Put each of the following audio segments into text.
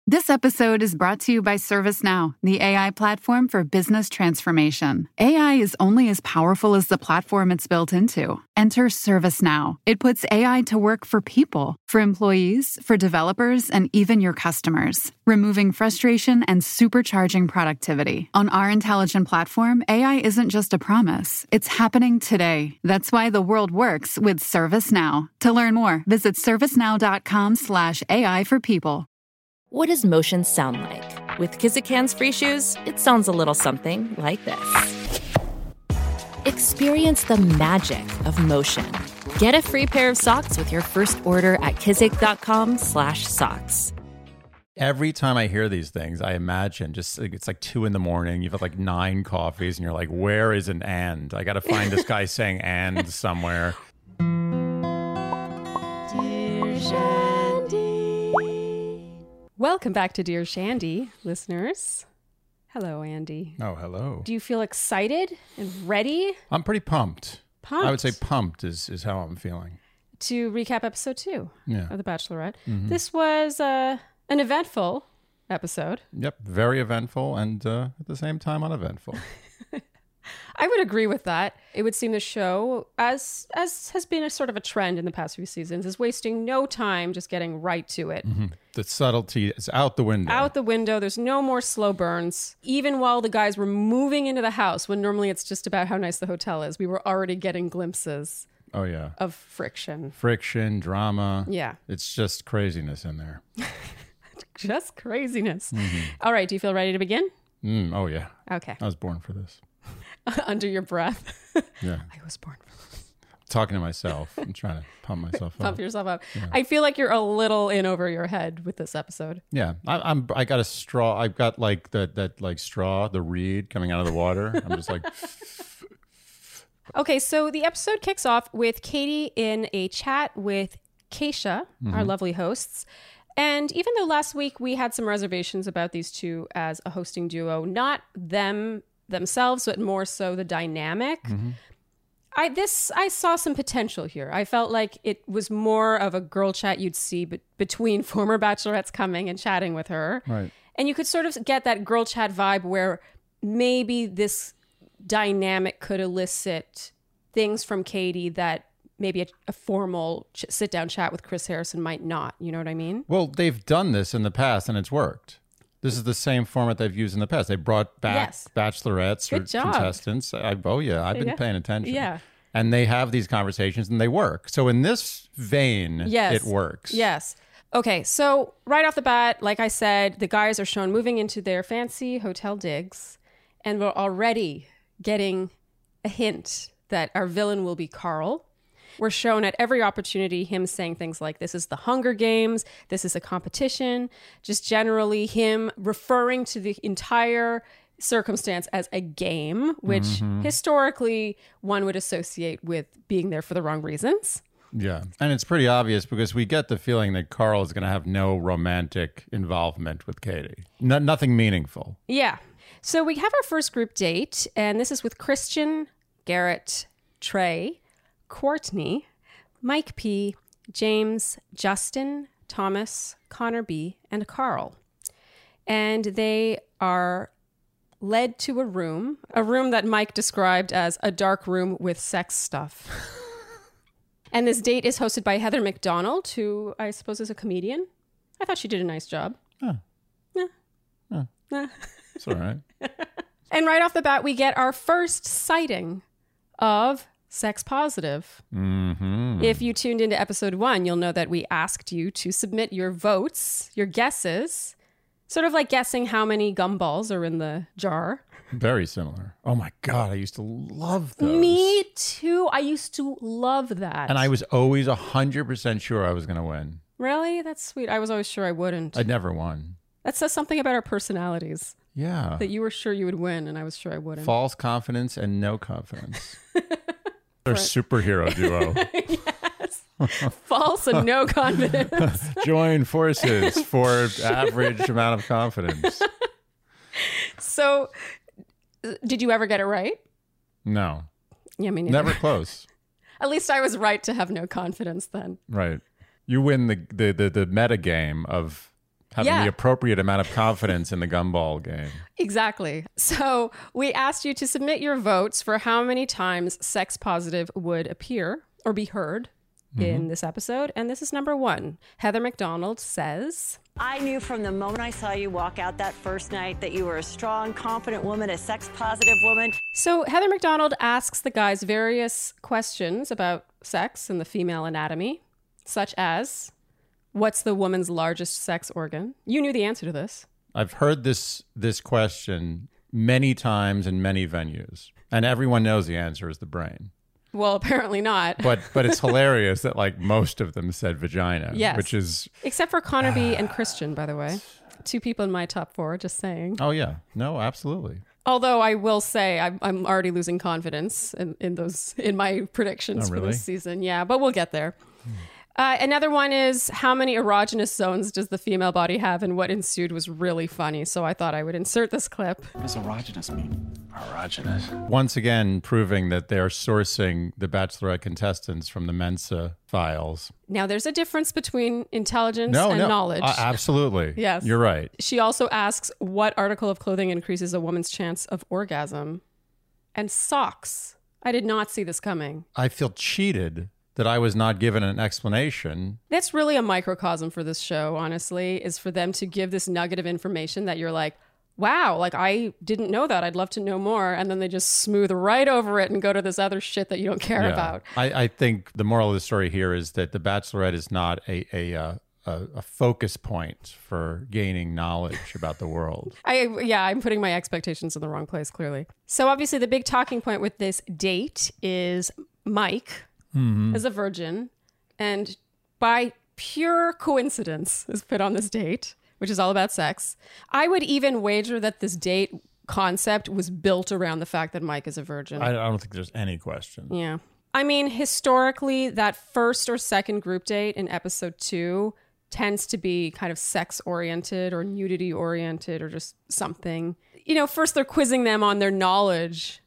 This episode is brought to you by ServiceNow, the AI platform for business transformation. AI is only as powerful as the platform it's built into. Enter ServiceNow. It puts AI to work for people, for employees, for developers, and even your customers, removing frustration and supercharging productivity. On our intelligent platform, AI isn't just a promise. It's happening today. That's why the world works with ServiceNow. To learn more, visit servicenow.com/AI for people. What does motion sound like? With Kizikans free shoes, it sounds a little something like this. Experience the magic of motion. Get a free pair of socks with your first order at kizik.com/socks. Every time I hear these things, I imagine just it's like 2 a.m. You've had like 9 coffees and you're like, where is an and? I got to find this guy saying and somewhere. Dear Shandy. Welcome back to Dear Shandy, listeners. Hello, Andy. Oh, hello. Do you feel excited and ready? I'm pretty pumped. Pumped? I would say pumped is how I'm feeling. To recap episode 2 of The Bachelorette. Mm-hmm. This was an eventful episode. Yep, very eventful and at the same time uneventful. I would agree with that. It would seem the show, as has been a sort of a trend in the past few seasons, is wasting no time just getting right to it. Mm-hmm. The subtlety is out the window. Out the window. There's no more slow burns. Even while the guys were moving into the house, when normally it's just about how nice the hotel is, we were already getting glimpses of friction. Friction, drama. Yeah. It's just craziness in there. Just craziness. Mm-hmm. All right. Do you feel ready to begin? Oh, yeah. Okay. I was born for this. Under your breath. Yeah. I was born for this. Talking to myself. I'm trying to pump myself up. Pump yourself up. Yeah. I feel like you're a little in over your head with this episode. Yeah. I got a straw. I've got like that like straw, the reed coming out of the water. I'm just like... Okay, so the episode kicks off with Katie in a chat with Keisha, our lovely hosts. And even though last week we had some reservations about these two as a hosting duo, not themselves, but more so the dynamic, I saw some potential here. I felt like it was more of a girl chat you'd see between former bachelorettes coming and chatting with her. Right. And you could sort of get that girl chat vibe where maybe this dynamic could elicit things from Katie that maybe a formal sit-down chat with Chris Harrison might not. You know what I mean? Well, they've done this in the past and it's worked. This is the same format they've used in the past. They brought back bachelorettes Good or job. contestants. I've been paying attention. Yeah. And they have these conversations and they work. So in this vein, it works. Yes. Okay, so right off the bat, like I said, the guys are shown moving into their fancy hotel digs, and we're already getting a hint that our villain will be Carl. We're shown at every opportunity him saying things like, this is the Hunger Games, this is a competition, just generally him referring to the entire circumstance as a game, which historically one would associate with being there for the wrong reasons. Yeah. And it's pretty obvious because we get the feeling that Carl is going to have no romantic involvement with Katie. Nothing meaningful. Yeah. So we have our first group date, and this is with Christian, Garrett, Trey, Courtney, Mike P, James, Justin, Thomas, Connor B, and Carl. And they are led to a room that Mike described as a dark room with sex stuff. And this date is hosted by Heather McDonald, who I suppose is a comedian. I thought she did a nice job. It's all right. And right off the bat, we get our first sighting of Sex Positive. If you tuned into episode 1, you'll know that we asked you to submit your votes, your guesses, sort of like guessing how many gumballs are in the jar. Very similar. Oh my God, I used to love those. Me too. I used to love that. And I was always 100% sure I was going to win. Really? That's sweet. I was always sure I wouldn't. I never won. That says something about our personalities. Yeah. That you were sure you would win and I was sure I wouldn't. False confidence and no confidence. They're superhero duo. Yes. False and no confidence. Join forces for average amount of confidence. So, did you ever get it right? No. Yeah, me neither. Never close. At least I was right to have no confidence then. Right. You win the meta game of having Yeah. the appropriate amount of confidence in the gumball game. Exactly. So we asked you to submit your votes for how many times sex positive would appear or be heard in this episode. And this is number 1. Heather McDonald says, I knew from the moment I saw you walk out that first night that you were a strong, confident woman, a sex-positive woman. So Heather McDonald asks the guys various questions about sex and the female anatomy, such as, what's the woman's largest sex organ? You knew the answer to this. I've heard this question many times in many venues, and everyone knows the answer is the brain. Well, apparently not. But it's hilarious that like most of them said vagina, Yes. which is Except for Connor B and Christian, by the way. 2 people in my top 4, just saying. oh yeah, no, absolutely. Although I will say I'm already losing confidence in my predictions Oh, for really? this season. Yeah, but we'll get there. Another one is, how many erogenous zones does the female body have? And what ensued was really funny. So I thought I would insert this clip. What does erogenous mean? Erogenous. Once again, proving that they're sourcing the Bachelorette contestants from the Mensa files. Now, there's a difference between intelligence and knowledge. Absolutely. Yes. You're right. She also asks, what article of clothing increases a woman's chance of orgasm? And socks. I did not see this coming. I feel cheated that I was not given an explanation. That's really a microcosm for this show, honestly, is for them to give this nugget of information that you're like, wow, like I didn't know that. I'd love to know more. And then they just smooth right over it and go to this other shit that you don't care about. I think the moral of the story here is that the Bachelorette is not a focus point for gaining knowledge about the world. I'm putting my expectations in the wrong place, clearly. So obviously the big talking point with this date is Mike is a virgin, and by pure coincidence is put on this date, which is all about sex. I would even wager that this date concept was built around the fact that Mike is a virgin. I don't think there's any question. Yeah. I mean, historically, that first or second group date in episode 2 tends to be kind of sex-oriented or nudity-oriented or just something. You know, first they're quizzing them on their knowledge,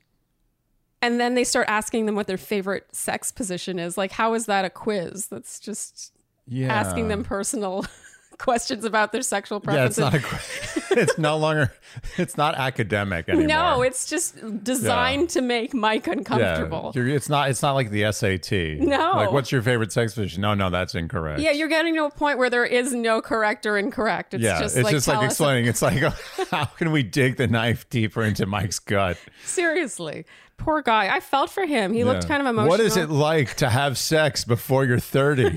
and then they start asking them what their favorite sex position is. Like, how is that a quiz? That's just asking them personal questions about their sexual preferences. Yeah, it's not it's not academic anymore. No, it's just designed to make Mike uncomfortable. Yeah, it's not like the SAT. No. Like, what's your favorite sex position? No, that's incorrect. Yeah, you're getting to a point where there is no correct or incorrect. It's just like, like tell us- explaining. It's like, how can we dig the knife deeper into Mike's gut? Seriously. Poor guy. I felt for him. He looked kind of emotional. What is it like to have sex before you're 30?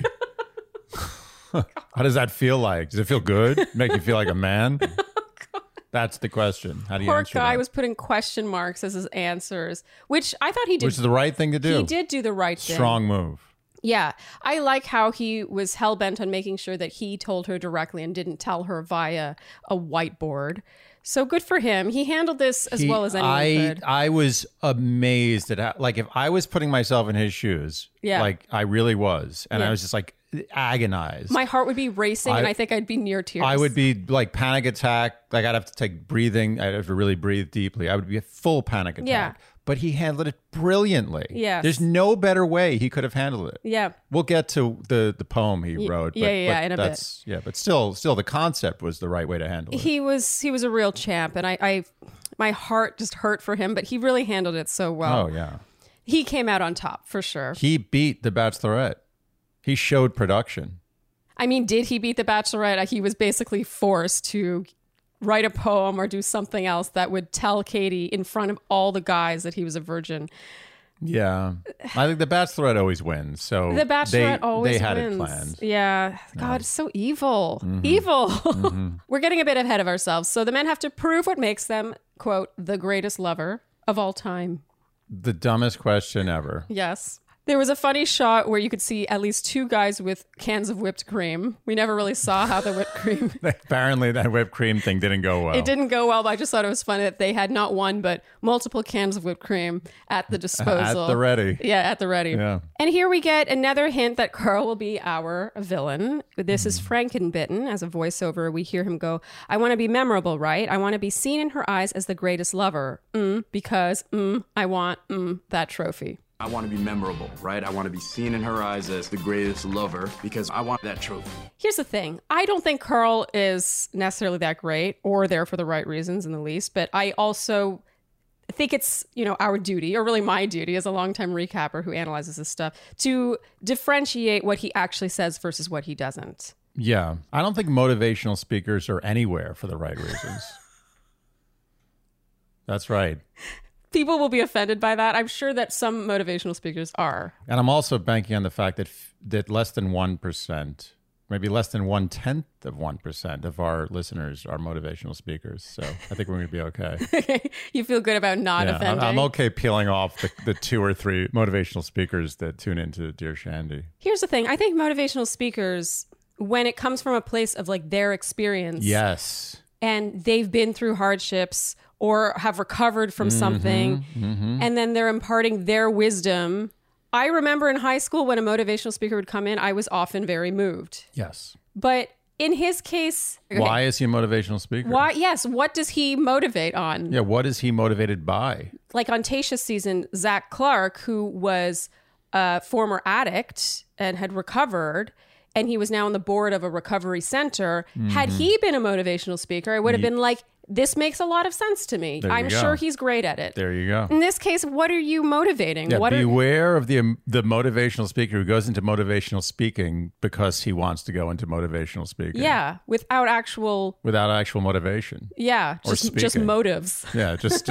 How does that feel like? Does it feel good? Make you feel like a man? That's the question. How do you Poor answer guy that? was putting question marks as his answers, which I thought he did. Which is the right thing to do. He did do the right thing. Strong move. Yeah. I like how he was hell-bent on making sure that he told her directly and didn't tell her via a whiteboard. So good for him. He handled this as well as anyone could. I was amazed at how, like, if I was putting myself in his shoes, Yeah. like I really was, and Yeah. I was just like agonized. My heart would be racing, and I think I'd be near tears. I would be like panic attack. Like I'd have to take breathing. I'd have to really breathe deeply. I would be a full panic attack. Yeah. But he handled it brilliantly. Yes. There's no better way he could have handled it. Yeah. We'll get to the poem he wrote. yeah, in a bit. bit. Yeah, but still the concept was the right way to handle it. He was a real champ, and I my heart just hurt for him, but he really handled it so well. Oh yeah. He came out on top for sure. He beat The Bachelorette. He showed production. I mean, did he beat The Bachelorette? He was basically forced to write a poem or do something else that would tell Katie in front of all the guys that he was a virgin. Yeah. I think The Bachelorette always wins. So The Bachelorette always they had wins. it planned. Yeah. God, it's so evil. Evil. We're getting a bit ahead of ourselves. So the men have to prove what makes them, quote, the greatest lover of all time. The dumbest question ever. Yes. There was a funny shot where you could see at least 2 guys with cans of whipped cream. We never really saw how the whipped cream... Apparently that whipped cream thing didn't go well. It didn't go well, but I just thought it was funny that they had not one, but multiple cans of whipped cream at the disposal. At the ready. Yeah, at the ready. Yeah. And here we get another hint that Carl will be our villain. This is Frankenbitten. As a voiceover, we hear him go, I want to be memorable, right? I want to be seen in her eyes as the greatest lover. Because I want that trophy. I want to be memorable, right? I want to be seen in her eyes as the greatest lover because I want that trophy. Here's the thing. I don't think Carl is necessarily that great or there for the right reasons in the least, but I also think it's, our duty, or really my duty as a longtime recapper who analyzes this stuff, to differentiate what he actually says versus what he doesn't. Yeah. I don't think motivational speakers are anywhere for the right reasons. That's right. People will be offended by that. I'm sure that some motivational speakers are. And I'm also banking on the fact that less than 1%, maybe less than 0.1% of our listeners are motivational speakers. So I think we're going to be okay. You feel good about not offending? I'm okay peeling off the 2 or 3 motivational speakers that tune into Dear Shandy. Here's the thing. I think motivational speakers, when it comes from a place of like their experience. Yes. And they've been through hardships or have recovered from something, and then they're imparting their wisdom. I remember in high school when a motivational speaker would come in, I was often very moved. Yes. But in his case... Okay, why is he a motivational speaker? Why? Yes. What does he motivate on? Yeah, what is he motivated by? Like on Tayshia's season, Zach Clark, who was a former addict and had recovered, and he was now on the board of a recovery center. Had he been a motivational speaker, I would have been like, this makes a lot of sense to me. I'm sure he's great at it. There you go. In this case, what are you motivating? Yeah, beware of the motivational speaker who goes into motivational speaking because he wants to go into motivational speaking. Yeah, without actual motivation. Yeah, just motives. Yeah, just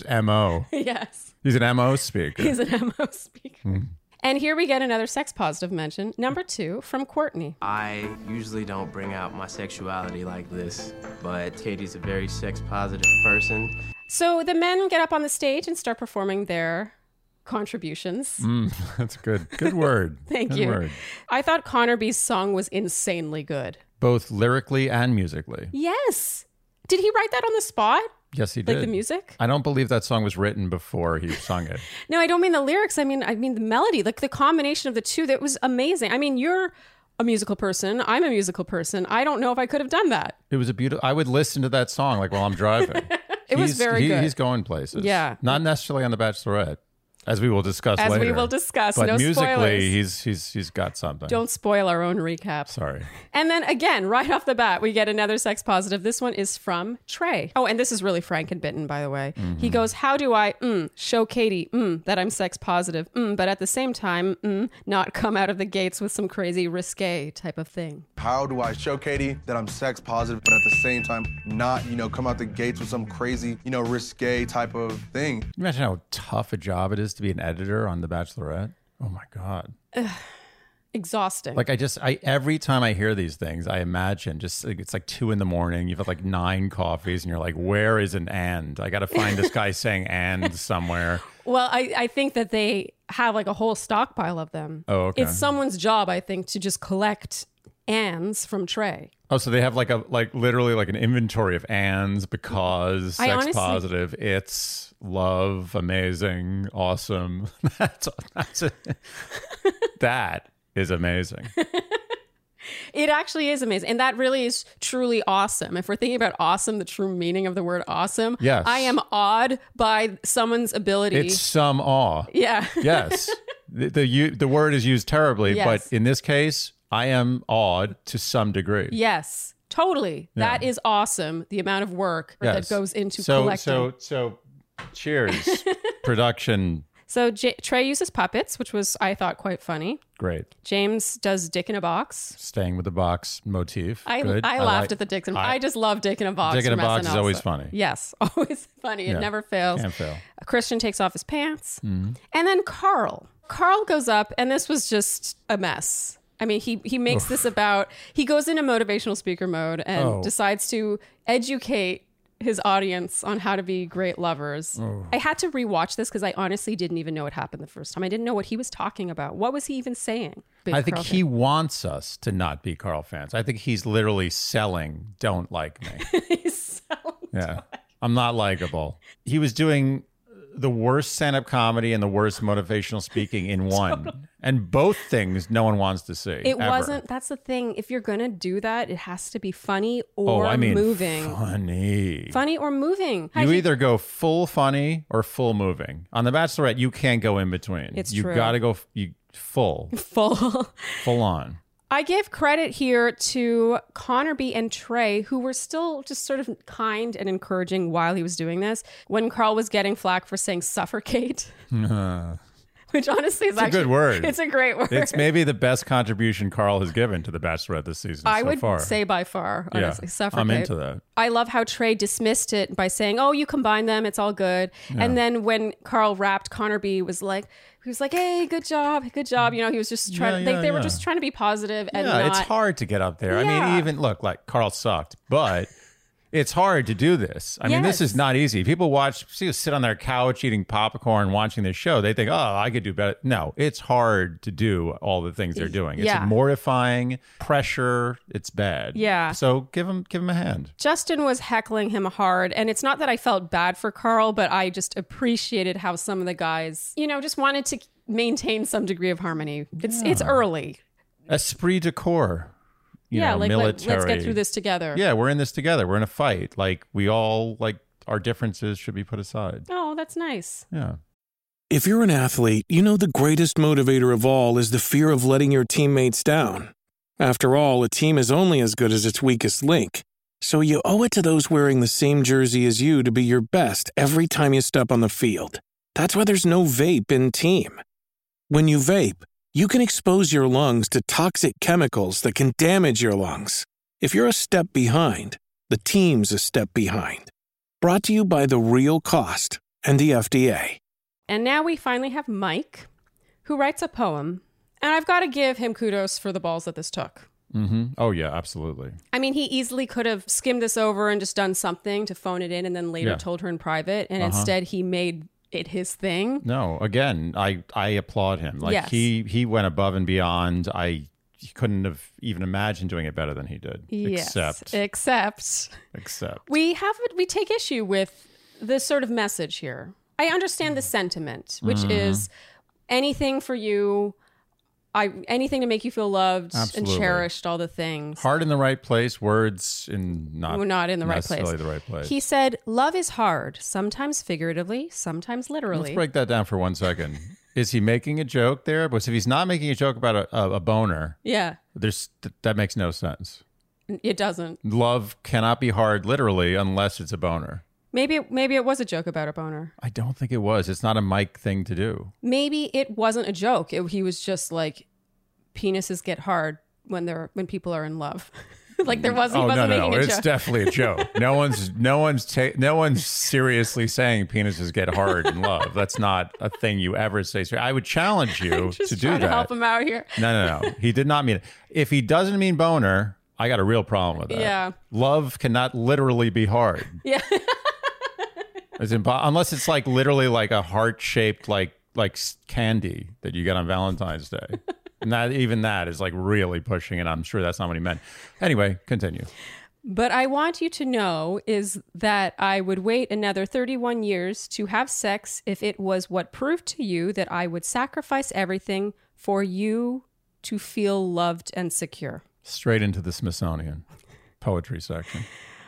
MO. Yes. He's an MO speaker. He's an MO speaker. And here we get another sex positive mention. Number 2 from Courtney. I usually don't bring out my sexuality like this, but Katie's a very sex positive person. So the men get up on the stage and start performing their contributions. That's good. Good word. Thank you. Word. I thought Connor B's song was insanely good. Both lyrically and musically. Yes. Did he write that on the spot? Yes, he did. Like the music? I don't believe that song was written before he sung it. No, I don't mean the lyrics. I mean the melody, like the combination of the two. That was amazing. I mean, you're a musical person. I'm a musical person. I don't know if I could have done that. It was a beautiful. I would listen to that song like while I'm driving. It was very good. He's going places. Yeah, not necessarily on The Bachelorette. As we will discuss later. As we will discuss. But no musically, spoilers. he's got something. Don't spoil our own recap. Sorry. And then again, right off the bat, we get another sex positive. This one is from Trey. Oh, and this is really frank and bitten, by the way. He goes, how do I show Katie that I'm sex positive, but at the same time, not come out of the gates with some crazy risque type of thing? How do I show Katie that I'm sex positive, but at the same time, not, come out the gates with some crazy, risque type of thing? Imagine how tough a job it is to be an editor on The Bachelorette. Oh my God. Exhausting. Like every time I hear these things, I imagine it's like 2 a.m. You've had like 9 coffees and you're like, where is an and? I got to find this guy saying and somewhere. Well, I think that they have like a whole stockpile of them. Oh, okay. It's someone's job, I think, to just collect ands from Trey. Oh, so they have literally an inventory of ands because sex positive, it's love, amazing, awesome. That's it. That is amazing. It actually is amazing. And that really is truly awesome. If we're thinking about awesome, the true meaning of the word awesome, yes. I am awed by someone's ability. It's some awe. Yeah. Yes. The word is used terribly, yes. But in this case, I am awed to some degree. Yes, totally. Yeah. That is awesome. The amount of work that goes into collecting. So cheers. Production. So Trey uses puppets, which was, I thought, quite funny. Great. James does Dick in a Box. Staying with the box motif. I laughed at the Dick in a Box. I just love Dick in a Box. Dick in a Box is always funny. Yes, always funny. It never fails. Can't fail. Christian takes off his pants. And then Carl goes up, and this was just a mess. I mean, he makes this about, he goes into motivational speaker mode and decides to educate his audience on how to be great lovers. I had to rewatch this because I honestly didn't even know it happened the first time. I didn't know what he was talking about. What was he even saying? I think he wants us to not be Carl fans. I think he's literally selling don't like me. He's selling. Yeah. I'm not likable. He was doing the worst stand-up comedy and the worst motivational speaking in one. And both things no one wants to see. It ever. wasn't. That's the thing. If you're going to do that, it has to be funny or moving. Funny or moving. You either go full funny or full moving. On The Bachelorette, you can't go in between. It's true. You got to go full. Full on. I give credit here to Connor B and Trey, who were still just sort of kind and encouraging while he was doing this. When Carl was getting flack for saying suffocate, which honestly is actually a good word. It's a great word. It's maybe the best contribution Carl has given to The Bachelorette this season I so would far. say by far, honestly, suffocate. I'm into that. I love how Trey dismissed it by saying, "Oh, you combine them, it's all good." Yeah. And then when Carl rapped, Connor B was like, "Hey, good job." You know, he was just trying. They were just trying to be positive and not. It's hard to get up there. I mean, even look, like Carl sucked, but it's hard to do this. I mean, this is not easy. People sit on their couch eating popcorn, watching this show. They think, "Oh, I could do better." No, it's hard to do all the things they're doing. It's mortifying, pressure. It's bad. Yeah. So give him a hand. Justin was heckling him hard, and it's not that I felt bad for Carl, but I just appreciated how some of the guys, just wanted to maintain some degree of harmony. It's early. Esprit de corps. Military. Let's get through this together. Yeah, we're in this together. We're in a fight. Like, we all, our differences should be put aside. Oh, that's nice. Yeah. If you're an athlete, you know the greatest motivator of all is the fear of letting your teammates down. After all, a team is only as good as its weakest link. So you owe it to those wearing the same jersey as you to be your best every time you step on the field. That's why there's no vape in team. When you vape, you can expose your lungs to toxic chemicals that can damage your lungs. If you're a step behind, the team's a step behind. Brought to you by The Real Cost and the FDA. And now we finally have Mike, who writes a poem. And I've got to give him kudos for the balls that this took. Mm-hmm. Oh, yeah, absolutely. I mean, he easily could have skimmed this over and just done something to phone it in and then later told her in private. And instead, he made it his thing. No, again, I applaud him. Like, he went above and beyond. He couldn't have even imagined doing it better than he did. Yes. Except we take issue with this sort of message here. I understand the sentiment, which is anything for you, anything to make you feel loved and cherished, all the things. Heart in the right place, words not in the right place. The right place. He said, "Love is hard, sometimes figuratively, sometimes literally." Let's break that down for 1 second. Is he making a joke there? But if he's not making a joke about a boner, that makes no sense. It doesn't. Love cannot be hard literally unless it's a boner. Maybe it was a joke about a boner. I don't think it was. It's not a Mike thing to do. Maybe it wasn't a joke. He was just like, penises get hard when people are in love. Like there wasn't. No, making a it's joke. Definitely a joke. No one's seriously saying penises get hard in love. That's not a thing you ever say. I would challenge you to do that. To help him out here. No. He did not mean it. If he doesn't mean boner, I got a real problem with that. Yeah. Love cannot literally be hard. Yeah. Unless it's like literally like a heart-shaped like candy that you get on Valentine's Day. And that is like really pushing it. I'm sure that's not what he meant. Anyway, continue. But I want you to know is that I would wait another 31 years to have sex if it was what proved to you that I would sacrifice everything for you to feel loved and secure. Straight into the Smithsonian poetry section.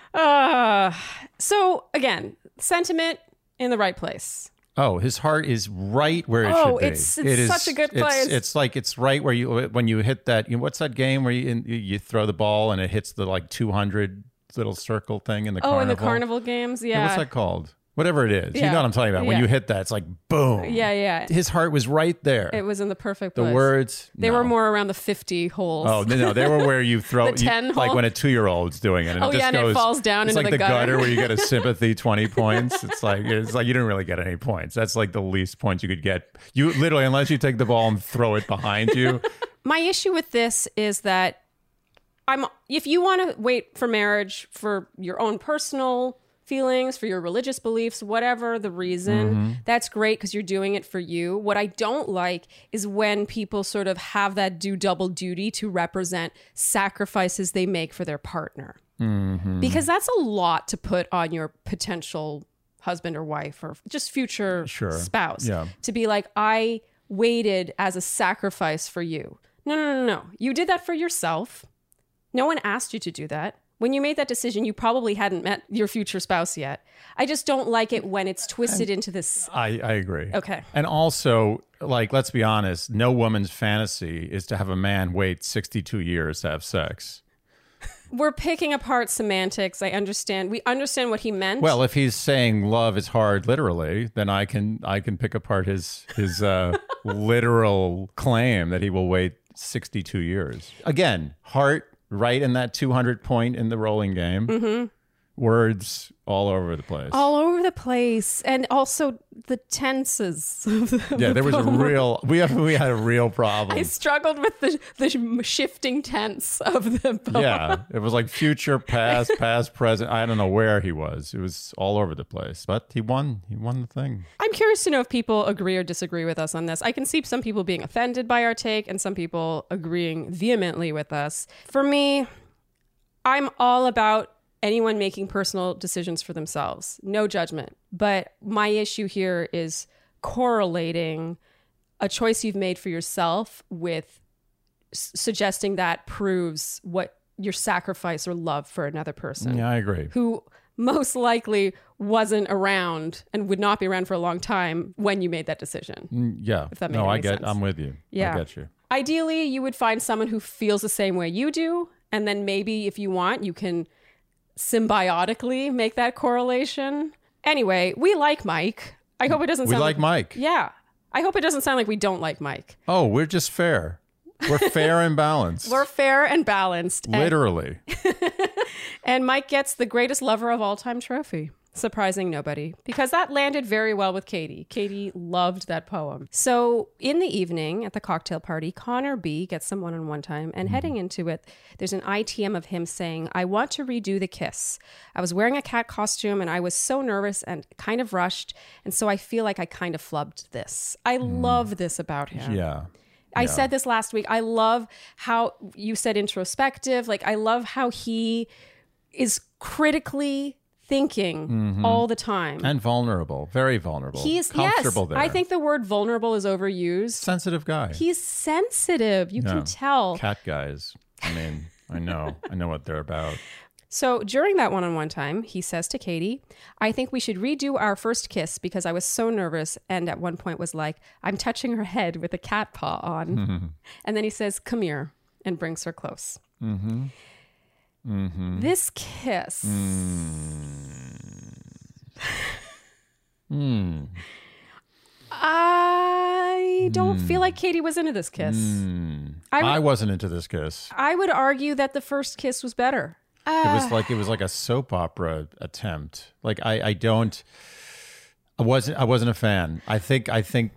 So again, sentiment in the right place. Oh, his heart is right where it should be. It's such a good place. It's right where when you hit that. What's that game where you throw the ball and it hits the 200 little circle thing in the carnival? Oh, in the carnival games, yeah. What's that called? Whatever it is, yeah. You know what I'm talking about. When you hit that, it's like boom. Yeah. His heart was right there. It was in the perfect place. The words, they were more around the 50 holes. Oh no, they were where you throw the 10 hole? Like when a 2-year-old's doing it. And and it falls down into the gutter. It's like the gutter where you get a sympathy 20 points. It's like you didn't really get any points. That's like the least points you could get. You literally, unless you take the ball and throw it behind you. My issue with this is that if you want to wait for marriage for your own personal feelings, for your religious beliefs, whatever the reason, that's great because you're doing it for you. What I don't like is when people sort of have that double duty to represent sacrifices they make for their partner. Because that's a lot to put on your potential husband or wife or just future Sure. spouse Yeah. to be like, I waited as a sacrifice for you. No. You did that for yourself. No one asked you to do that. When you made that decision, you probably hadn't met your future spouse yet. I just don't like it when it's twisted into this. I agree. Okay. And also, like, let's be honest, no woman's fantasy is to have a man wait 62 years to have sex. We're picking apart semantics. I understand. We understand what he meant. Well, if he's saying love is hard literally, then I can pick apart his literal claim that he will wait 62 years. Again, heart right in that 200 point in the rolling game. Mm-hmm. Words all over the place. All over the place. And also the tenses. Yeah, there was we had a real problem. I struggled with the shifting tense of the poem. Yeah, it was like future, past, present. I don't know where he was. It was all over the place. But he won. He won the thing. I'm curious to know if people agree or disagree with us on this. I can see some people being offended by our take and some people agreeing vehemently with us. For me, I'm all about anyone making personal decisions for themselves. No judgment. But my issue here is correlating a choice you've made for yourself with suggesting that proves what your sacrifice or love for another person. Yeah, I agree. Who most likely wasn't around and would not be around for a long time when you made that decision. Yeah. If that made any sense. I'm with you. Yeah. I get you. Ideally, you would find someone who feels the same way you do. And then maybe if you want, you can symbiotically make that correlation. Anyway, we like Mike. I hope it doesn't sound like Mike. Yeah. I hope it doesn't sound like we don't like Mike. Oh, we're just fair. We're fair and balanced. We're fair and balanced. Literally. And Mike gets the greatest lover of all time trophy. Surprising nobody, because that landed very well with Katie. Katie loved that poem. So in the evening at the cocktail party, Connor B gets some one-on-one time, and heading into it, there's an ITM of him saying, I want to redo the kiss. I was wearing a cat costume and I was so nervous and kind of rushed. And so I feel like I kind of flubbed this. I love this about him. Yeah. I said this last week. I love how you said introspective. Like, I love how he is critically thinking all the time. And vulnerable. Very vulnerable. He's comfortable there. I think the word vulnerable is overused. Sensitive guy. He's sensitive. You can tell. Cat guys. I mean, I know what they're about. So during that one-on-one time, he says to Katie, I think we should redo our first kiss because I was so nervous and at one point was like, I'm touching her head with a cat paw on. And then he says, come here, and brings her close. This kiss. I don't feel like Katie was into this kiss. I wasn't into this kiss. I would argue that the first kiss was better. It was like a soap opera attempt. Like I wasn't a fan. I think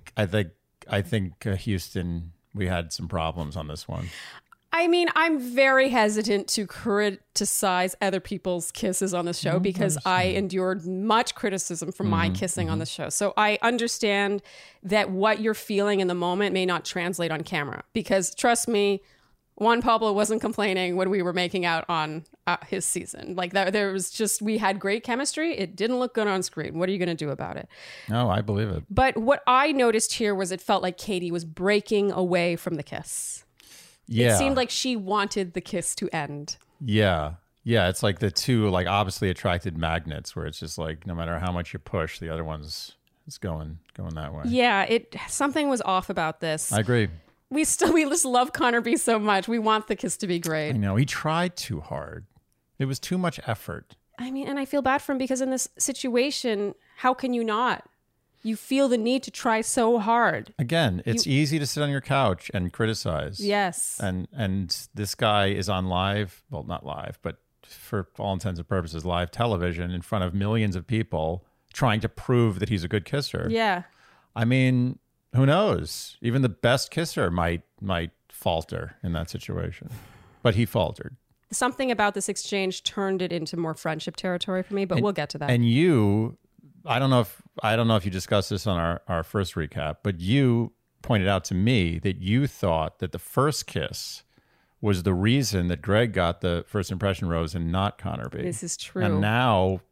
Houston, we had some problems on this one. I mean, I'm very hesitant to criticize other people's kisses on the show because I endured much criticism from my kissing on the show. So I understand that what you're feeling in the moment may not translate on camera because trust me, Juan Pablo wasn't complaining when we were making out on his season. Like there was just, we had great chemistry. It didn't look good on screen. What are you going to do about it? No, I believe it. But what I noticed here was it felt like Katie was breaking away from the kiss. Yeah. It seemed like she wanted the kiss to end. Yeah. Yeah. It's like the two like obviously attracted magnets where it's just like no matter how much you push, the other one's going that way. Yeah. Something was off about this. I agree. We just love Connor B so much. We want the kiss to be great. I know. He tried too hard. It was too much effort. I mean, and I feel bad for him because in this situation, how can you not? You feel the need to try so hard. Again, it's easy to sit on your couch and criticize. Yes. And this guy is on live, well, not live, but for all intents and purposes, live television in front of millions of people trying to prove that he's a good kisser. Yeah. I mean, who knows? Even the best kisser might falter in that situation. But he faltered. Something about this exchange turned it into more friendship territory for me, but we'll get to that. And you, I don't know if you discussed this on our first recap, but you pointed out to me that you thought that the first kiss was the reason that Greg got the first impression rose and not Connor B. This is true. And now that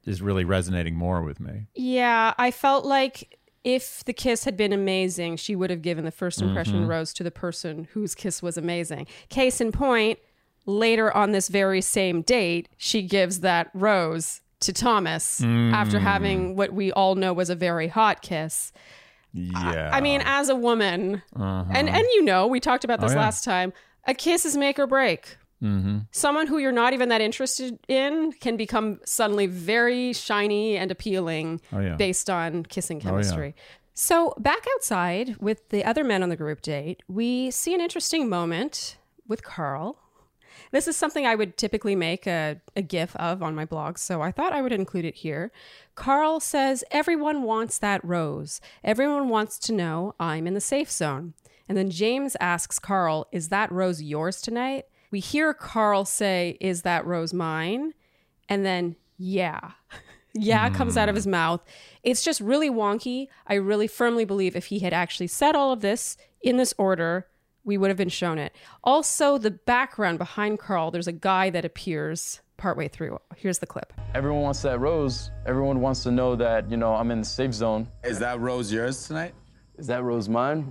is really resonating more with me. Yeah, I felt like if the kiss had been amazing, she would have given the first impression rose to the person whose kiss was amazing. Case in point, later on this very same date, she gives that rose to Thomas after having what we all know was a very hot kiss. Yeah. I mean, as a woman, and you know, we talked about this last time, a kiss is make or break. Someone who you're not even that interested in can become suddenly very shiny and appealing based on kissing chemistry. So back outside with the other men on the group date, we see an interesting moment with Carl. This is something I would typically make a GIF of on my blog, so I thought I would include it here. Carl says, everyone wants that rose. Everyone wants to know I'm in the safe zone. And then James asks Carl, is that rose yours tonight? We hear Carl say, is that rose mine? And then, yeah comes out of his mouth. It's just really wonky. I really firmly believe if he had actually said all of this in this order, we would have been shown it. Also, the background behind Carl, there's a guy that appears partway through. Here's the clip. Everyone wants that rose. Everyone wants to know that, you know, I'm in the safe zone. Is that rose yours tonight? Is that rose mine?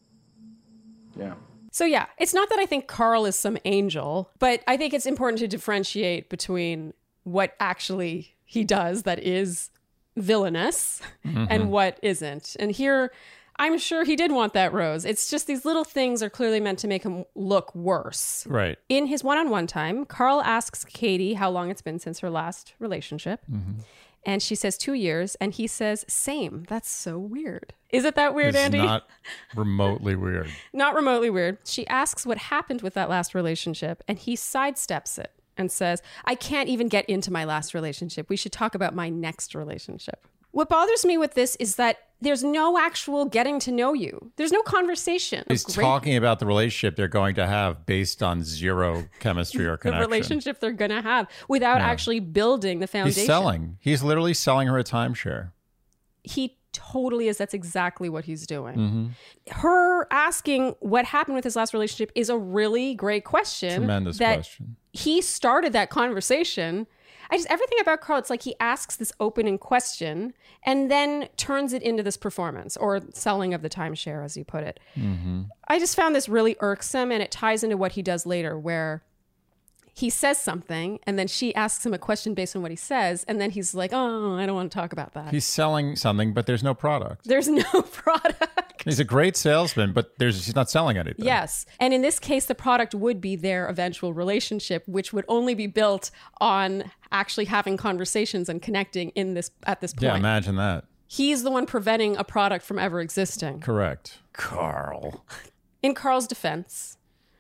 Yeah. So yeah, it's not that I think Carl is some angel, but I think it's important to differentiate between what actually he does that is villainous and what isn't. And here, I'm sure he did want that rose. It's just these little things are clearly meant to make him look worse. Right. In his one-on-one time, Carl asks Katie how long it's been since her last relationship. And she says 2 years. And he says, same. That's so weird. Is it that weird, Andy? It's not remotely weird. Not remotely weird. She asks what happened with that last relationship. And he sidesteps it and says, I can't even get into my last relationship. We should talk about my next relationship. What bothers me with this is that there's no actual getting to know you. There's no conversation. He's talking about the relationship they're going to have based on zero chemistry or connection. The relationship they're going to have without actually building the foundation. He's selling. He's literally selling her a timeshare. He totally is. That's exactly what he's doing. Her asking what happened with his last relationship is a really great question. Tremendous question. He started that conversation. Everything about Carl, it's like he asks this opening question and then turns it into this performance or selling of the timeshare, as you put it. I just found this really irksome, and it ties into what he does later, where he says something and then she asks him a question based on what he says. And then he's like, oh, I don't want to talk about that. He's selling something, but there's no product. There's no product. He's a great salesman, but he's not selling anything. Yes. And in this case, the product would be their eventual relationship, which would only be built on actually having conversations and connecting at this point. Yeah, imagine that. He's the one preventing a product from ever existing. Correct. Carl. In Carl's defense,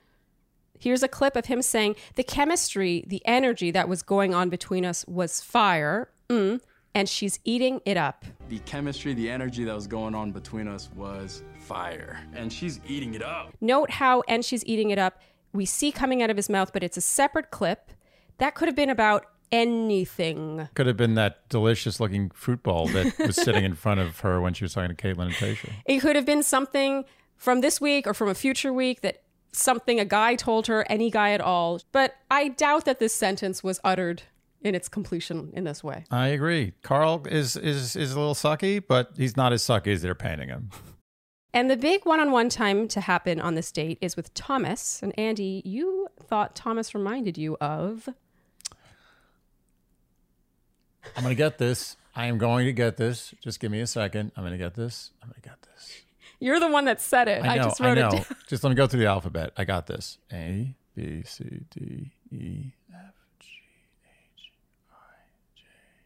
here's a clip of him saying, the chemistry, the energy that was going on between us was fire. And she's eating it up. The chemistry, the energy that was going on between us was fire. And she's eating it up. Note how, and she's eating it up, we see coming out of his mouth, but it's a separate clip. That could have been about anything. Could have been that delicious looking fruit bowl that was sitting in front of her when she was talking to Caitlin and Tayshia. It could have been something from this week or from a future week, that something a guy told her, any guy at all. But I doubt that this sentence was uttered in its completion in this way. I agree. Carl is a little sucky, but he's not as sucky as they're painting him. And the big one-on-one time to happen on this date is with Thomas. And Andy, you thought Thomas reminded you of... I'm going to get this. I am going to get this. Just give me a second. I'm going to get this. I'm going to get this. You're the one that said it. I just wrote it down. Just let me go through the alphabet. I got this. A, B, C, D, E, F, G, H, I, J.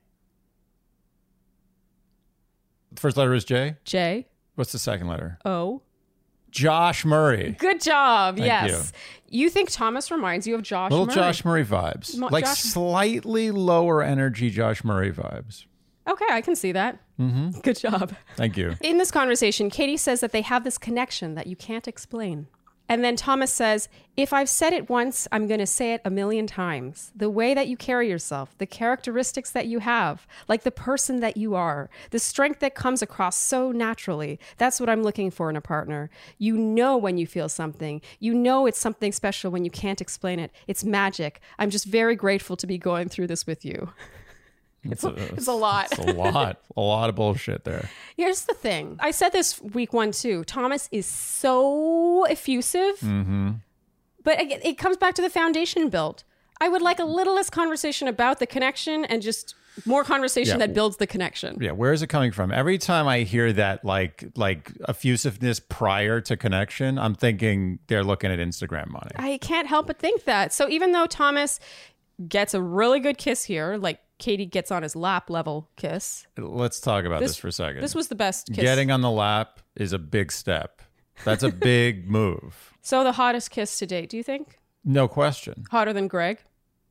The first letter is J? J. What's the second letter? O. Josh Murray. Good job. Thank yes. You think Thomas reminds you of Josh Murray? Little Josh Murray vibes. Slightly lower energy Josh Murray vibes. Okay, I can see that. Good job. Thank you. In this conversation, Katie says that they have this connection that you can't explain. And then Thomas says, if I've said it once, I'm going to say it 1,000,000 times. The way that you carry yourself, the characteristics that you have, like the person that you are, the strength that comes across so naturally. That's what I'm looking for in a partner. You know when you feel something. You know it's something special when you can't explain it. It's magic. I'm just very grateful to be going through this with you. It's a lot. It's a lot of bullshit there. Here's the thing. I said this week 1 too. Thomas is so effusive, but it comes back to the foundation build. I would like a little less conversation about the connection and just more conversation that builds the connection. Yeah, where is it coming from? Every time I hear that like effusiveness prior to connection, I'm thinking they're looking at Instagram money. I can't help but think that. So even though Thomas gets a really good kiss here, like Katie gets on his lap level kiss. Let's talk about this for a second. This was the best kiss. Getting on the lap is a big step. That's a big move. So the hottest kiss to date, do you think? No question. Hotter than Greg?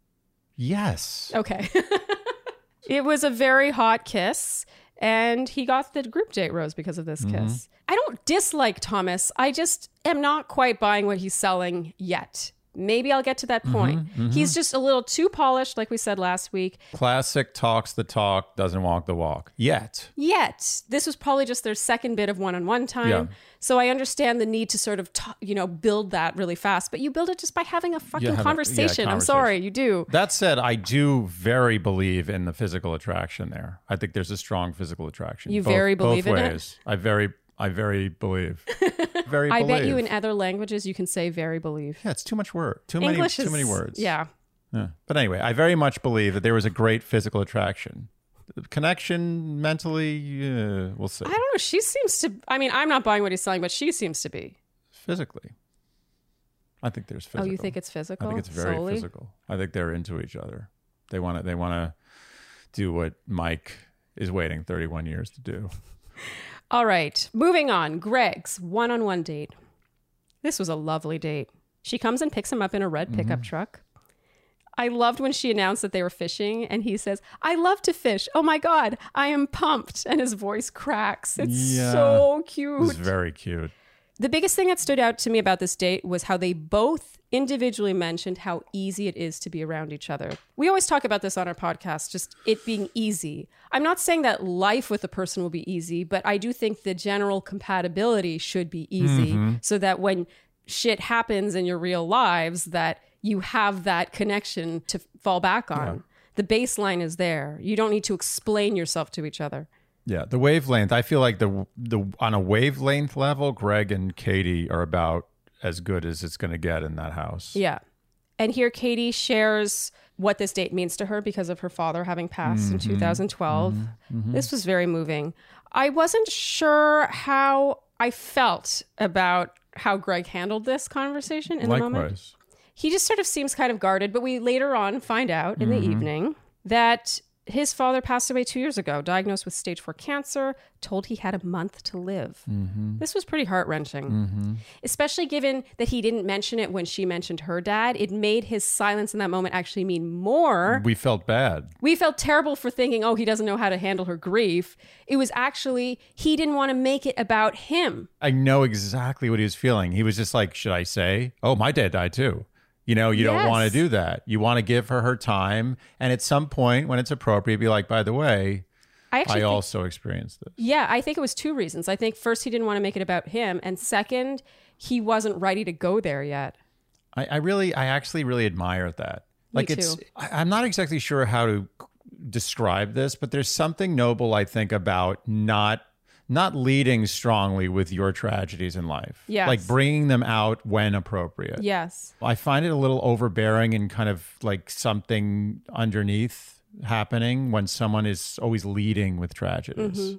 Yes. Okay. It was a very hot kiss, and he got the group date rose because of this kiss. I don't dislike Thomas. I just am not quite buying what he's selling yet. Maybe I'll get to that point. He's just a little too polished, like we said last week. Classic talks the talk, doesn't walk the walk. Yet. This was probably just their second bit of one-on-one time. Yeah. So I understand the need to sort of, build that really fast. But you build it just by having a fucking conversation. I'm sorry, you do. That said, I do very believe in the physical attraction there. I think there's a strong physical attraction. You very believe in it? I very believe. I bet you in other languages you can say very believe. Yeah, it's too much word. Too many words. Yeah. But anyway, I very much believe that there was a great physical attraction. Connection mentally, we'll see. I don't know. She seems to, I'm not buying what he's selling, but she seems to be. Physically. I think there's physical. Oh, you think it's physical? I think it's very solely? physical. I think they're into each other. They want to do what Mike is waiting 31 years to do. All right, moving on. Greg's one-on-one date. This was a lovely date. She comes and picks him up in a red pickup truck. I loved when she announced that they were fishing, and he says, "I love to fish. Oh my God, I am pumped." And his voice cracks. It's so cute. It was very cute. The biggest thing that stood out to me about this date was how they both individually mentioned how easy it is to be around each other. We always talk about this on our podcast, just it being easy. I'm not saying that life with a person will be easy, but I do think the general compatibility should be easy so that when shit happens in your real lives, that you have that connection to fall back on. Yeah. The baseline is there. You don't need to explain yourself to each other. Yeah, the wavelength. I feel like the on a wavelength level, Greg and Katie are about as good as it's going to get in that house. Yeah. And here Katie shares what this date means to her because of her father having passed in 2012. This was very moving. I wasn't sure how I felt about how Greg handled this conversation in the moment. He just sort of seems kind of guarded, but we later on find out in the evening that his father passed away 2 years ago, diagnosed with stage 4 cancer, told he had a month to live. This was pretty heart-wrenching, especially given that he didn't mention it when she mentioned her dad. It made his silence in that moment actually mean more. We felt bad. We felt terrible for thinking, oh, he doesn't know how to handle her grief. It was actually, he didn't want to make it about him. I know exactly what he was feeling. He was just like, should I say, oh, my dad died too. You know, you don't want to do that. You want to give her time. And at some point when it's appropriate, be like, by the way, I also experienced this. Yeah, I think it was 2 reasons. I think first, he didn't want to make it about him. And second, he wasn't ready to go there yet. I actually really admire that. Me too. I'm not exactly sure how to describe this, but there's something noble, I think, about not leading strongly with your tragedies in life. Yes. Like bringing them out when appropriate. Yes. I find it a little overbearing and kind of like something underneath happening when someone is always leading with tragedies.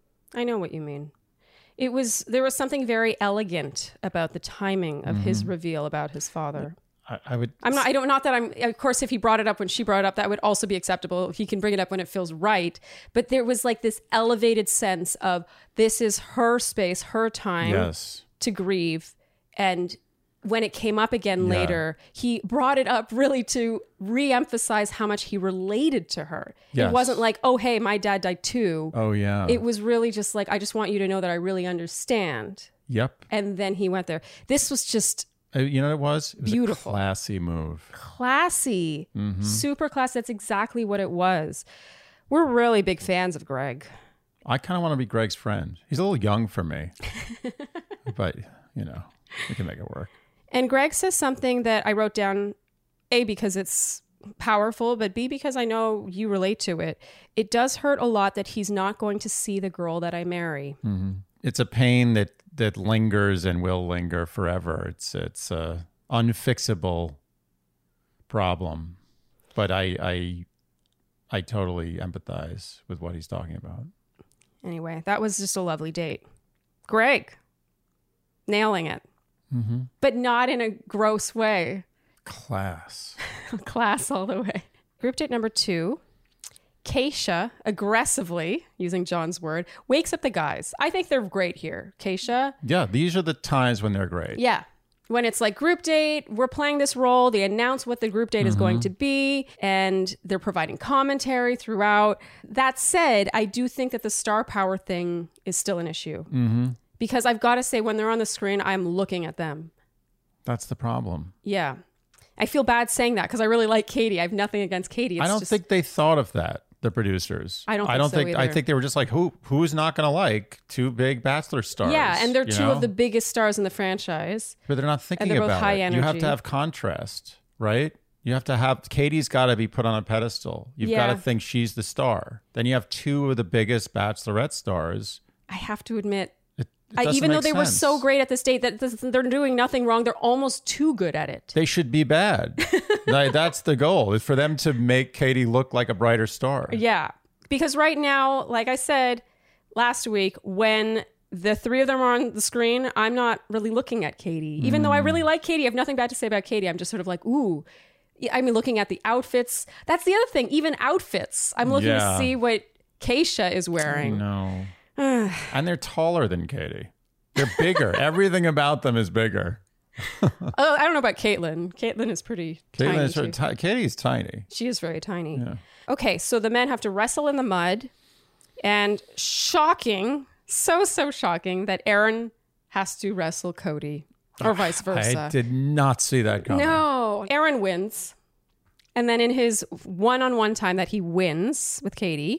I know what you mean. There was something very elegant about the timing of his reveal about his father. Of course, if he brought it up when she brought it up, that would also be acceptable. He can bring it up when it feels right. But there was like this elevated sense of this is her space, her time to grieve. And when it came up again later, he brought it up really to re-emphasize how much he related to her. It wasn't like, oh, hey, my dad died too. Oh, yeah. It was really just like, I just want you to know that I really understand. Yep. And then he went there. This was just... You know what it was? It was beautiful. A classy move. Classy. Super classy. That's exactly what it was. We're really big fans of Greg. I kind of want to be Greg's friend. He's a little young for me. But, you know, we can make it work. And Greg says something that I wrote down, because it's powerful, but B, because I know you relate to it. It does hurt a lot that he's not going to see the girl that I marry. Mm-hmm. It's a pain that lingers and will linger forever. It's a unfixable problem. But I totally empathize with what he's talking about. Anyway, that was just a lovely date. Greg, nailing it. Mm-hmm. But not in a gross way. Class. Class all the way. Group date number 2. Keisha aggressively, using John's word, wakes up the guys. I think they're great here. Keisha. Yeah, these are the times when they're great. Yeah. When it's like group date, we're playing this role. They announce what the group date is going to be, and they're providing commentary throughout. That said, I do think that the star power thing is still an issue. Mm-hmm. Because I've got to say, when they're on the screen, I'm looking at them. That's the problem. Yeah. I feel bad saying that because I really like Katie. I have nothing against Katie. I don't think they thought of that, the producers. I don't think either. I think they were just like, who's not going to like 2 big Bachelor stars? Yeah, and they're 2 of the biggest stars in the franchise. But they're not thinking they're both about high it. energy. You have to have contrast, right? You have to have, Katie's got to be put on a pedestal. You've got to think she's the star. Then you have 2 of the biggest Bachelorette stars. I have to admit, It even though they were sense. so great at this date, that they're doing nothing wrong. They're almost too good at it. They should be bad. That's the goal, is for them to make Katie look like a brighter star. Yeah. Because right now, like I said last week, when the 3 of them are on the screen, I'm not really looking at Katie. Even though I really like Katie, I have nothing bad to say about Katie. I'm just sort of like, ooh. I mean, looking at the outfits. That's the other thing. Even outfits. I'm looking to see what Keisha is wearing. No. And they're taller than Katie. They're bigger. Everything about them is bigger. I don't know about Caitlyn. Caitlyn is pretty tiny. Katie's tiny. She is very tiny. Yeah. Okay, so the men have to wrestle in the mud. And shocking, so shocking, that Aaron has to wrestle Cody. Or vice versa. I did not see that coming. No. Aaron wins. And then in his one-on-one time that he wins with Katie,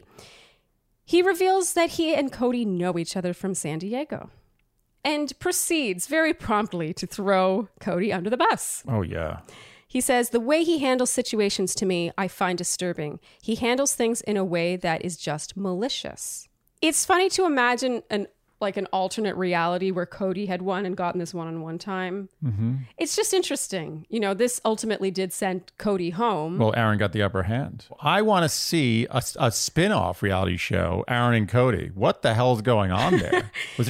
he reveals that he and Cody know each other from San Diego and proceeds very promptly to throw Cody under the bus. Oh, yeah. He says, the way he handles situations to me, I find disturbing. He handles things in a way that is just malicious. It's funny to imagine an alternate reality where Cody had won and gotten this one-on-one time. Mm-hmm. It's just interesting. You know, this ultimately did send Cody home. Well, Aaron got the upper hand. I want to see a spin-off reality show, Aaron and Cody. What the hell's going on there? Was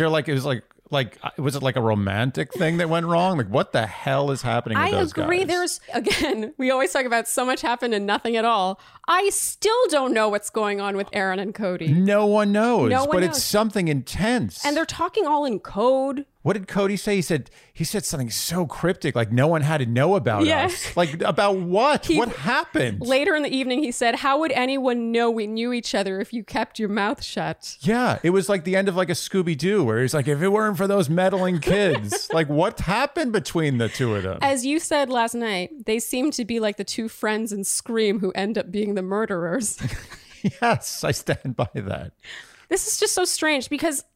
it like a romantic thing that went wrong? Like, what the hell is happening with those guys? I agree. We always talk about so much happened and nothing at all. I still don't know what's going on with Aaron and Cody. No one knows, but it's something intense. And they're talking all in code. What did Cody say? He said something so cryptic, like no one had to know about us. Like, about what? What happened? Later in the evening, he said, how would anyone know we knew each other if you kept your mouth shut? Yeah, it was like the end of like a Scooby-Doo, where he's like, if it weren't for those meddling kids, like what happened between the 2 of them? As you said last night, they seem to be like the 2 friends in Scream who end up being the murderers. Yes, I stand by that. This is just so strange because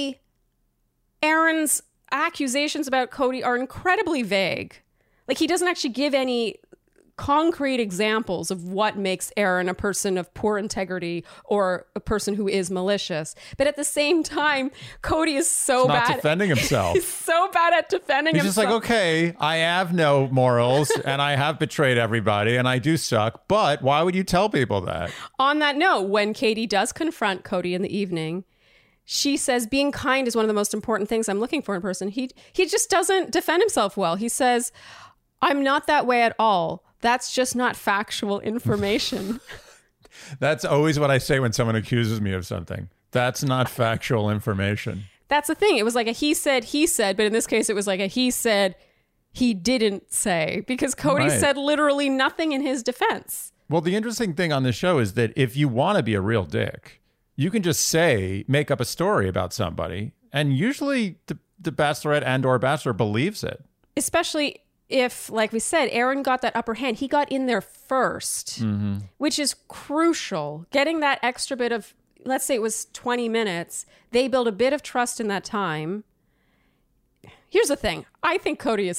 Aaron's accusations about Cody are incredibly vague. Like, he doesn't actually give any concrete examples of what makes Aaron a person of poor integrity or a person who is malicious. But at the same time, Cody is so bad. Not defending himself. He's so bad at defending himself. He's just like, okay, I have no morals and I have betrayed everybody and I do suck. But why would you tell people that? On that note, when Katie does confront Cody in the evening, she says, being kind is one of the most important things I'm looking for in a person. He just doesn't defend himself well. He says, I'm not that way at all. That's just not factual information. That's always what I say when someone accuses me of something. That's not factual information. That's the thing. It was like a he said, but in this case, it was like a he said, he didn't say, because Cody said literally nothing in his defense. Well, the interesting thing on this show is that if you want to be a real dick, you can just make up a story about somebody, and usually the Bachelorette and or Bachelor believes it. Especially if, like we said, Aaron got that upper hand. He got in there first, which is crucial. Getting that extra bit of, let's say it was 20 minutes, they build a bit of trust in that time. Here's the thing. I think Cody is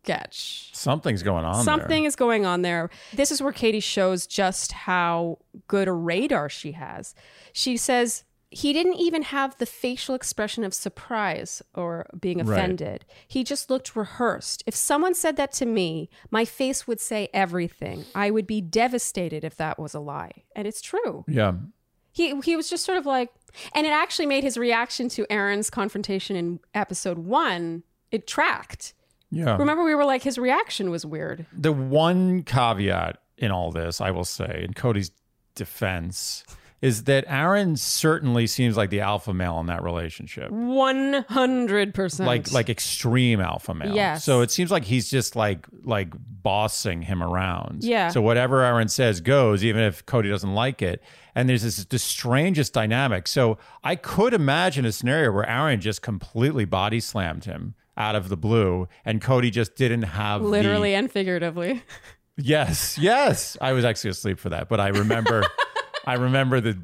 sketch. Something's going on Something is going on there. This is where Katie shows just how good a radar she has. She says he didn't even have the facial expression of surprise or being offended. Right. He just looked rehearsed. If someone said that to me, my face would say everything. I would be devastated if that was a lie. And it's true. Yeah. He was just sort of like, and it actually made his reaction to Aaron's confrontation in episode 1, it tracked. Yeah. Remember, we were like, his reaction was weird. The one caveat in all this, I will say, in Cody's defense, is that Aaron certainly seems like the alpha male in that relationship. 100%. Like extreme alpha male. Yes. So it seems like he's just like bossing him around. Yeah. So whatever Aaron says goes, even if Cody doesn't like it. And there's the strangest dynamic. So I could imagine a scenario where Aaron just completely body slammed him out of the blue, and Cody just didn't have literally and figuratively. Yes. I was actually asleep for that, but I remember. I remember the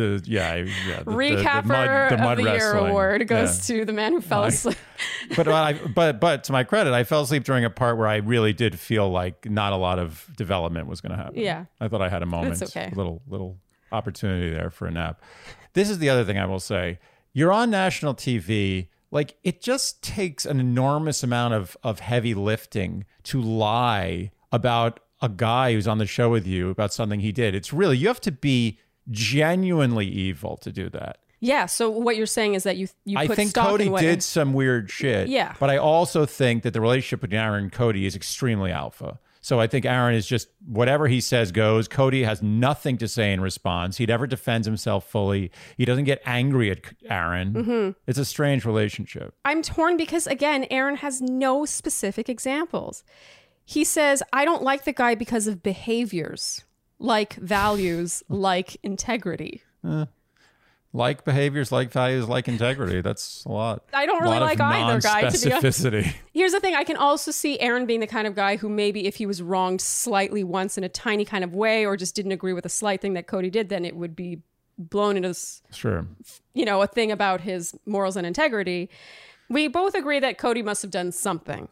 recapper the mud of the wrestling. year award goes to the man who fell asleep. But to my credit, I fell asleep during a part where I really did feel like not a lot of development was going to happen. Yeah, I thought I had a moment, it's okay. little opportunity there for a nap. This is the other thing I will say: you're on national TV. Like, it just takes an enormous amount of heavy lifting to lie about a guy who's on the show with you about something he did. It's really, you have to be genuinely evil to do that. Yeah. So what you're saying is that you I put think stock Cody in what did some weird shit. Yeah. But I also think that the relationship between Aaron and Cody is extremely alpha. So I think Aaron is just, whatever he says goes. Cody has nothing to say in response. He never defends himself fully. He doesn't get angry at Aaron. Mm-hmm. It's a strange relationship. I'm torn because, again, Aaron has no specific examples. He says, I don't like the guy because of behaviors, like values, like integrity. Like behaviors, like values, like integrity. That's a lot. I don't really like either guy, to be honest. Specificity. Here's the thing. I can also see Aaron being the kind of guy who maybe if he was wronged slightly once in a tiny kind of way or just didn't agree with a slight thing that Cody did, then it would be blown into this, a thing about his morals and integrity. We both agree that Cody must have done something.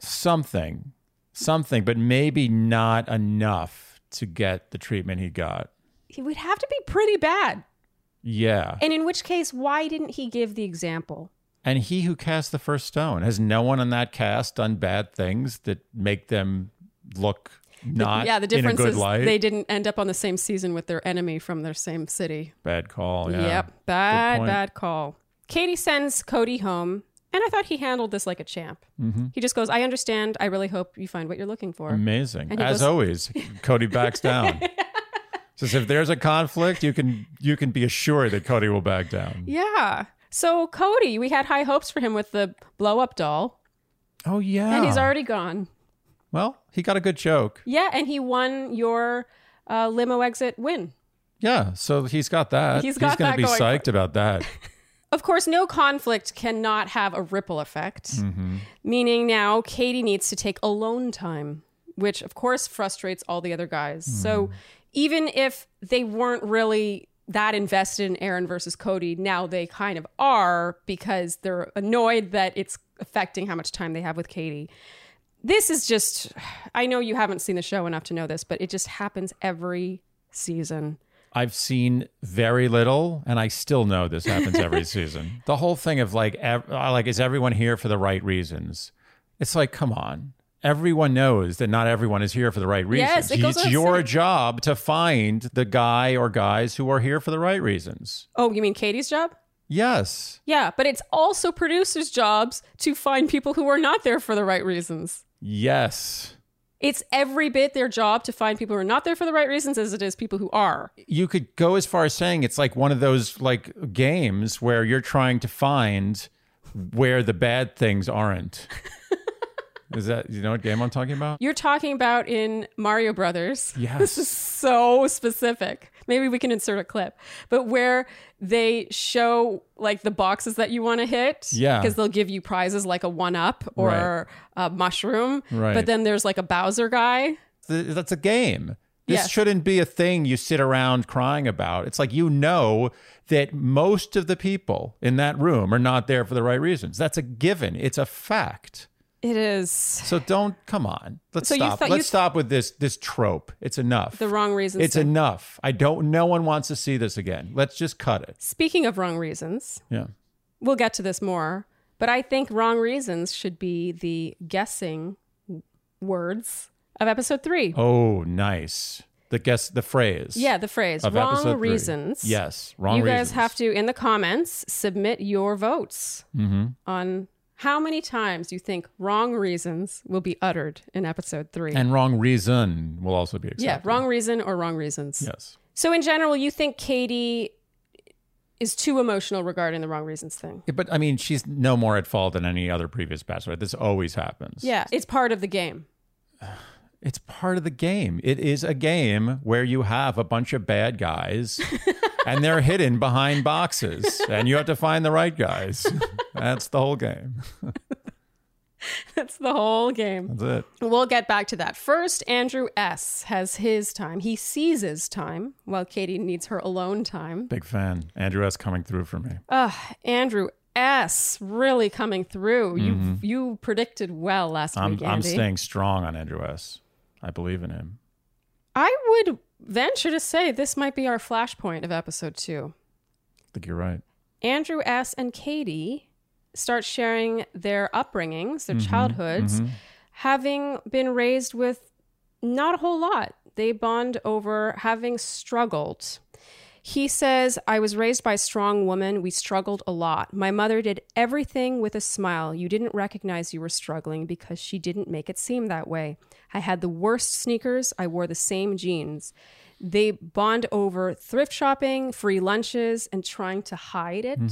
Something, but maybe not enough to get the treatment he got. He would have to be pretty bad. Yeah. And in which case, why didn't he give the example? And he who cast the first stone. Has no one in that cast done bad things that make them look not the difference in a good is light? They didn't end up on the same season with their enemy from their same city. Bad call, yeah. Yep, bad call. Katie sends Cody home, and I thought he handled this like a champ. Mm-hmm. He just goes, I understand. I really hope you find what you're looking for. Amazing. As always, Cody backs down. Says if there's a conflict, you can be assured that Cody will back down. Yeah. So Cody, we had high hopes for him with the blow-up doll. Oh, yeah. And he's already gone. Well, he got a good joke. Yeah, and he won your limo exit win. Yeah, so he's got that. He's going to be psyched about that. Of course, no conflict cannot have a ripple effect, meaning now Katie needs to take alone time, which of course frustrates all the other guys. So even if they weren't really that invested in Aaron versus Cody, now they kind of are because they're annoyed that it's affecting how much time they have with Katie. This is just, I know you haven't seen the show enough to know this, but it just happens every season. I've seen very little, and I still know this happens every season. The whole thing of like, is everyone here for the right reasons? It's like, come on. Everyone knows that not everyone is here for the right reasons. Yes, it's your job to find the guy or guys who are here for the right reasons. Oh, you mean Katie's job? Yes. Yeah, but it's also producers' jobs to find people who are not there for the right reasons. Yes. It's every bit their job to find people who are not there for the right reasons as it is people who are. You could go as far as saying it's like one of those like games where you're trying to find where the bad things aren't. Is that, you know what game I'm talking about? You're talking about in Mario Brothers. Yes. This is so specific. Maybe we can insert a clip. But where they show like the boxes that you want to hit. Yeah. Because they'll give you prizes like a 1-up or a mushroom. Right. But then there's like a Bowser guy. That's a game. This shouldn't be a thing you sit around crying about. It's like, you know that most of the people in that room are not there for the right reasons. That's a given. It's a fact. It is. So come on. Let's So stop. Let's stop with this trope. It's enough. The wrong reasons. It's enough. No one wants to see this again. Let's just cut it. Speaking of wrong reasons. Yeah. We'll get to this more, but I think wrong reasons should be the guessing words of episode 3. Oh, nice. The phrase. Yeah, the phrase. Of Wrong reasons. Yes, wrong reasons. You guys have to, in the comments, submit your votes on how many times you think wrong reasons will be uttered in episode 3. And wrong reason will also be accepted. Yeah, wrong reason or wrong reasons. Yes. So in general, you think Katie is too emotional regarding the wrong reasons thing. Yeah, but I mean, she's no more at fault than any other previous Bachelorette. This always happens. Yeah, it's part of the game. It's part of the game. It is a game where you have a bunch of bad guys and they're hidden behind boxes and you have to find the right guys. That's the whole game. That's the whole game. That's it. We'll get back to that. First, Andrew S. has his time. He seizes time while Katie needs her alone time. Big fan. Andrew S. coming through for me. Andrew S. really coming through. You predicted well last week, Andy. I'm staying strong on Andrew S. I believe in him. I would venture to say this might be our flashpoint of episode 2. I think you're right. Andrew S. and Katie start sharing their upbringings, their childhoods, having been raised with not a whole lot. They bond over having struggled. He says, I was raised by a strong woman. We struggled a lot. My mother did everything with a smile. You didn't recognize you were struggling because she didn't make it seem that way. I had the worst sneakers. I wore the same jeans. They bond over thrift shopping, free lunches, and trying to hide it.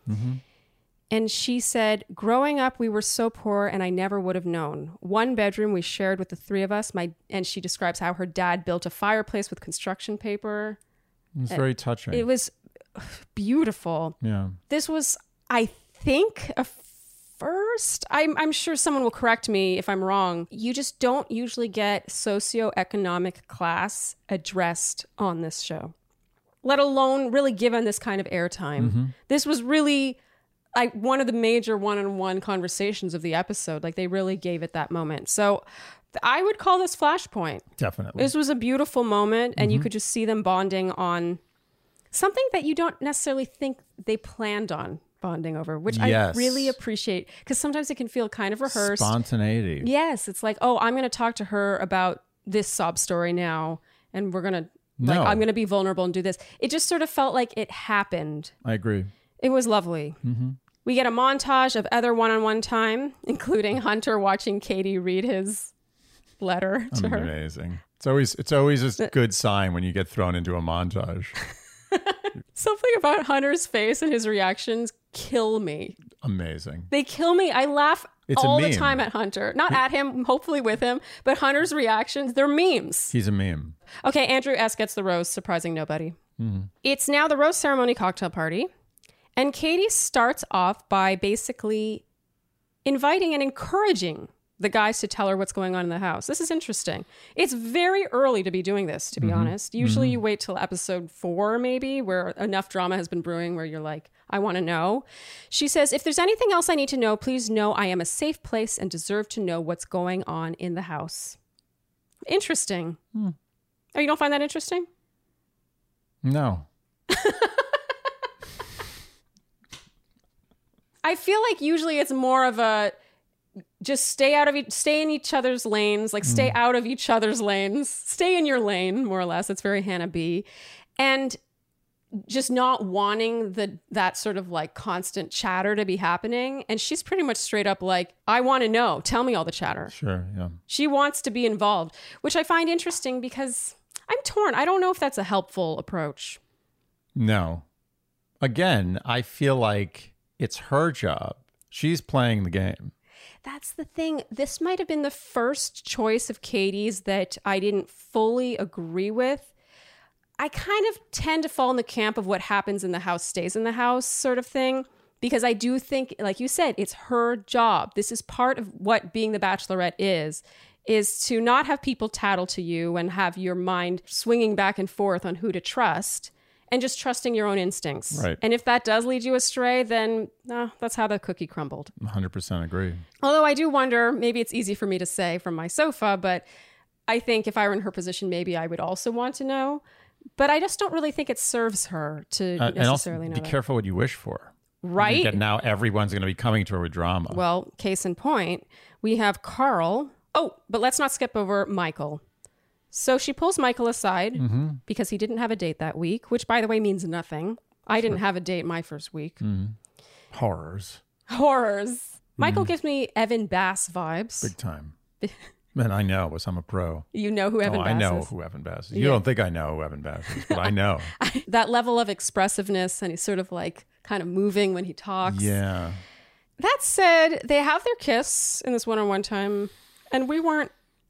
And she said, growing up, we were so poor and I never would have known. One bedroom we shared with the 3 of us. And she describes how her dad built a fireplace with construction paper. It's very touching. It was beautiful. Yeah. This was, I think, a first. I'm sure someone will correct me if I'm wrong. You just don't usually get socioeconomic class addressed on this show, let alone really given this kind of airtime. This was really one of the major one-on-one conversations of the episode. Like, they really gave it that moment. So I would call this Flashpoint. Definitely. This was a beautiful moment, and you could just see them bonding on something that you don't necessarily think they planned on bonding over, which I really appreciate, because sometimes it can feel kind of rehearsed. Spontaneity. Yes. It's like, oh, I'm going to talk to her about this sob story now, and we're going to, I'm going to be vulnerable and do this. It just sort of felt like it happened. I agree. It was lovely. We get a montage of other one-on-one time, including Hunter watching Katie read his letter to her. Amazing. It's always a good sign when you get thrown into a montage. Something about Hunter's face and his reactions kill me. Amazing. They kill me. I laugh all the time at Hunter. Not at him, hopefully with him, but Hunter's reactions, they're memes. He's a meme. Okay, Andrew S. gets the rose, surprising nobody. It's now the rose ceremony cocktail party, and Katie starts off by basically inviting and encouraging the guys to tell her what's going on in the house. This is interesting. It's very early to be doing this, to be honest. Usually you wait till episode 4, maybe, where enough drama has been brewing where you're like, I want to know. She says, if there's anything else I need to know, please know I am a safe place and deserve to know what's going on in the house. Interesting. Oh, you don't find that interesting? No. I feel like usually it's more of a just stay in each other's lanes, like stay out of each other's lanes, stay in your lane, more or less. It's very Hannah B. And just not wanting that sort of like constant chatter to be happening. And she's pretty much straight up like, I want to know. Tell me all the chatter. Sure, yeah. She wants to be involved, which I find interesting because I'm torn. I don't know if that's a helpful approach. No. Again, I feel like it's her job. She's playing the game. That's the thing. This might have been the first choice of Katie's that I didn't fully agree with. I kind of tend to fall in the camp of what happens in the house stays in the house sort of thing, because I do think, like you said, it's her job. This is part of what being the Bachelorette is to not have people tattle to you and have your mind swinging back and forth on who to trust, and just trusting your own instincts. Right. And if that does lead you astray, then that's how the cookie crumbled. 100% agree. Although I do wonder, maybe it's easy for me to say from my sofa, but I think if I were in her position, maybe I would also want to know. But I just don't really think it serves her to necessarily and know. Be careful what you wish for. Right. Now everyone's going to be coming to her with drama. Well, case in point, we have Carl. Oh, but let's not skip over Michael. So she pulls Michael aside because he didn't have a date that week, which, by the way, means nothing. I didn't have a date my first week. Horrors. Michael gives me Evan Bass vibes. Big time. Man, I know, because I'm a pro. You know who Evan Bass is? I know who Evan Bass is. You don't think I know who Evan Bass is, but I know. That level of expressiveness, and he's sort of like kind of moving when he talks. Yeah. That said, they have their kiss in this one-on-one time, and we weren't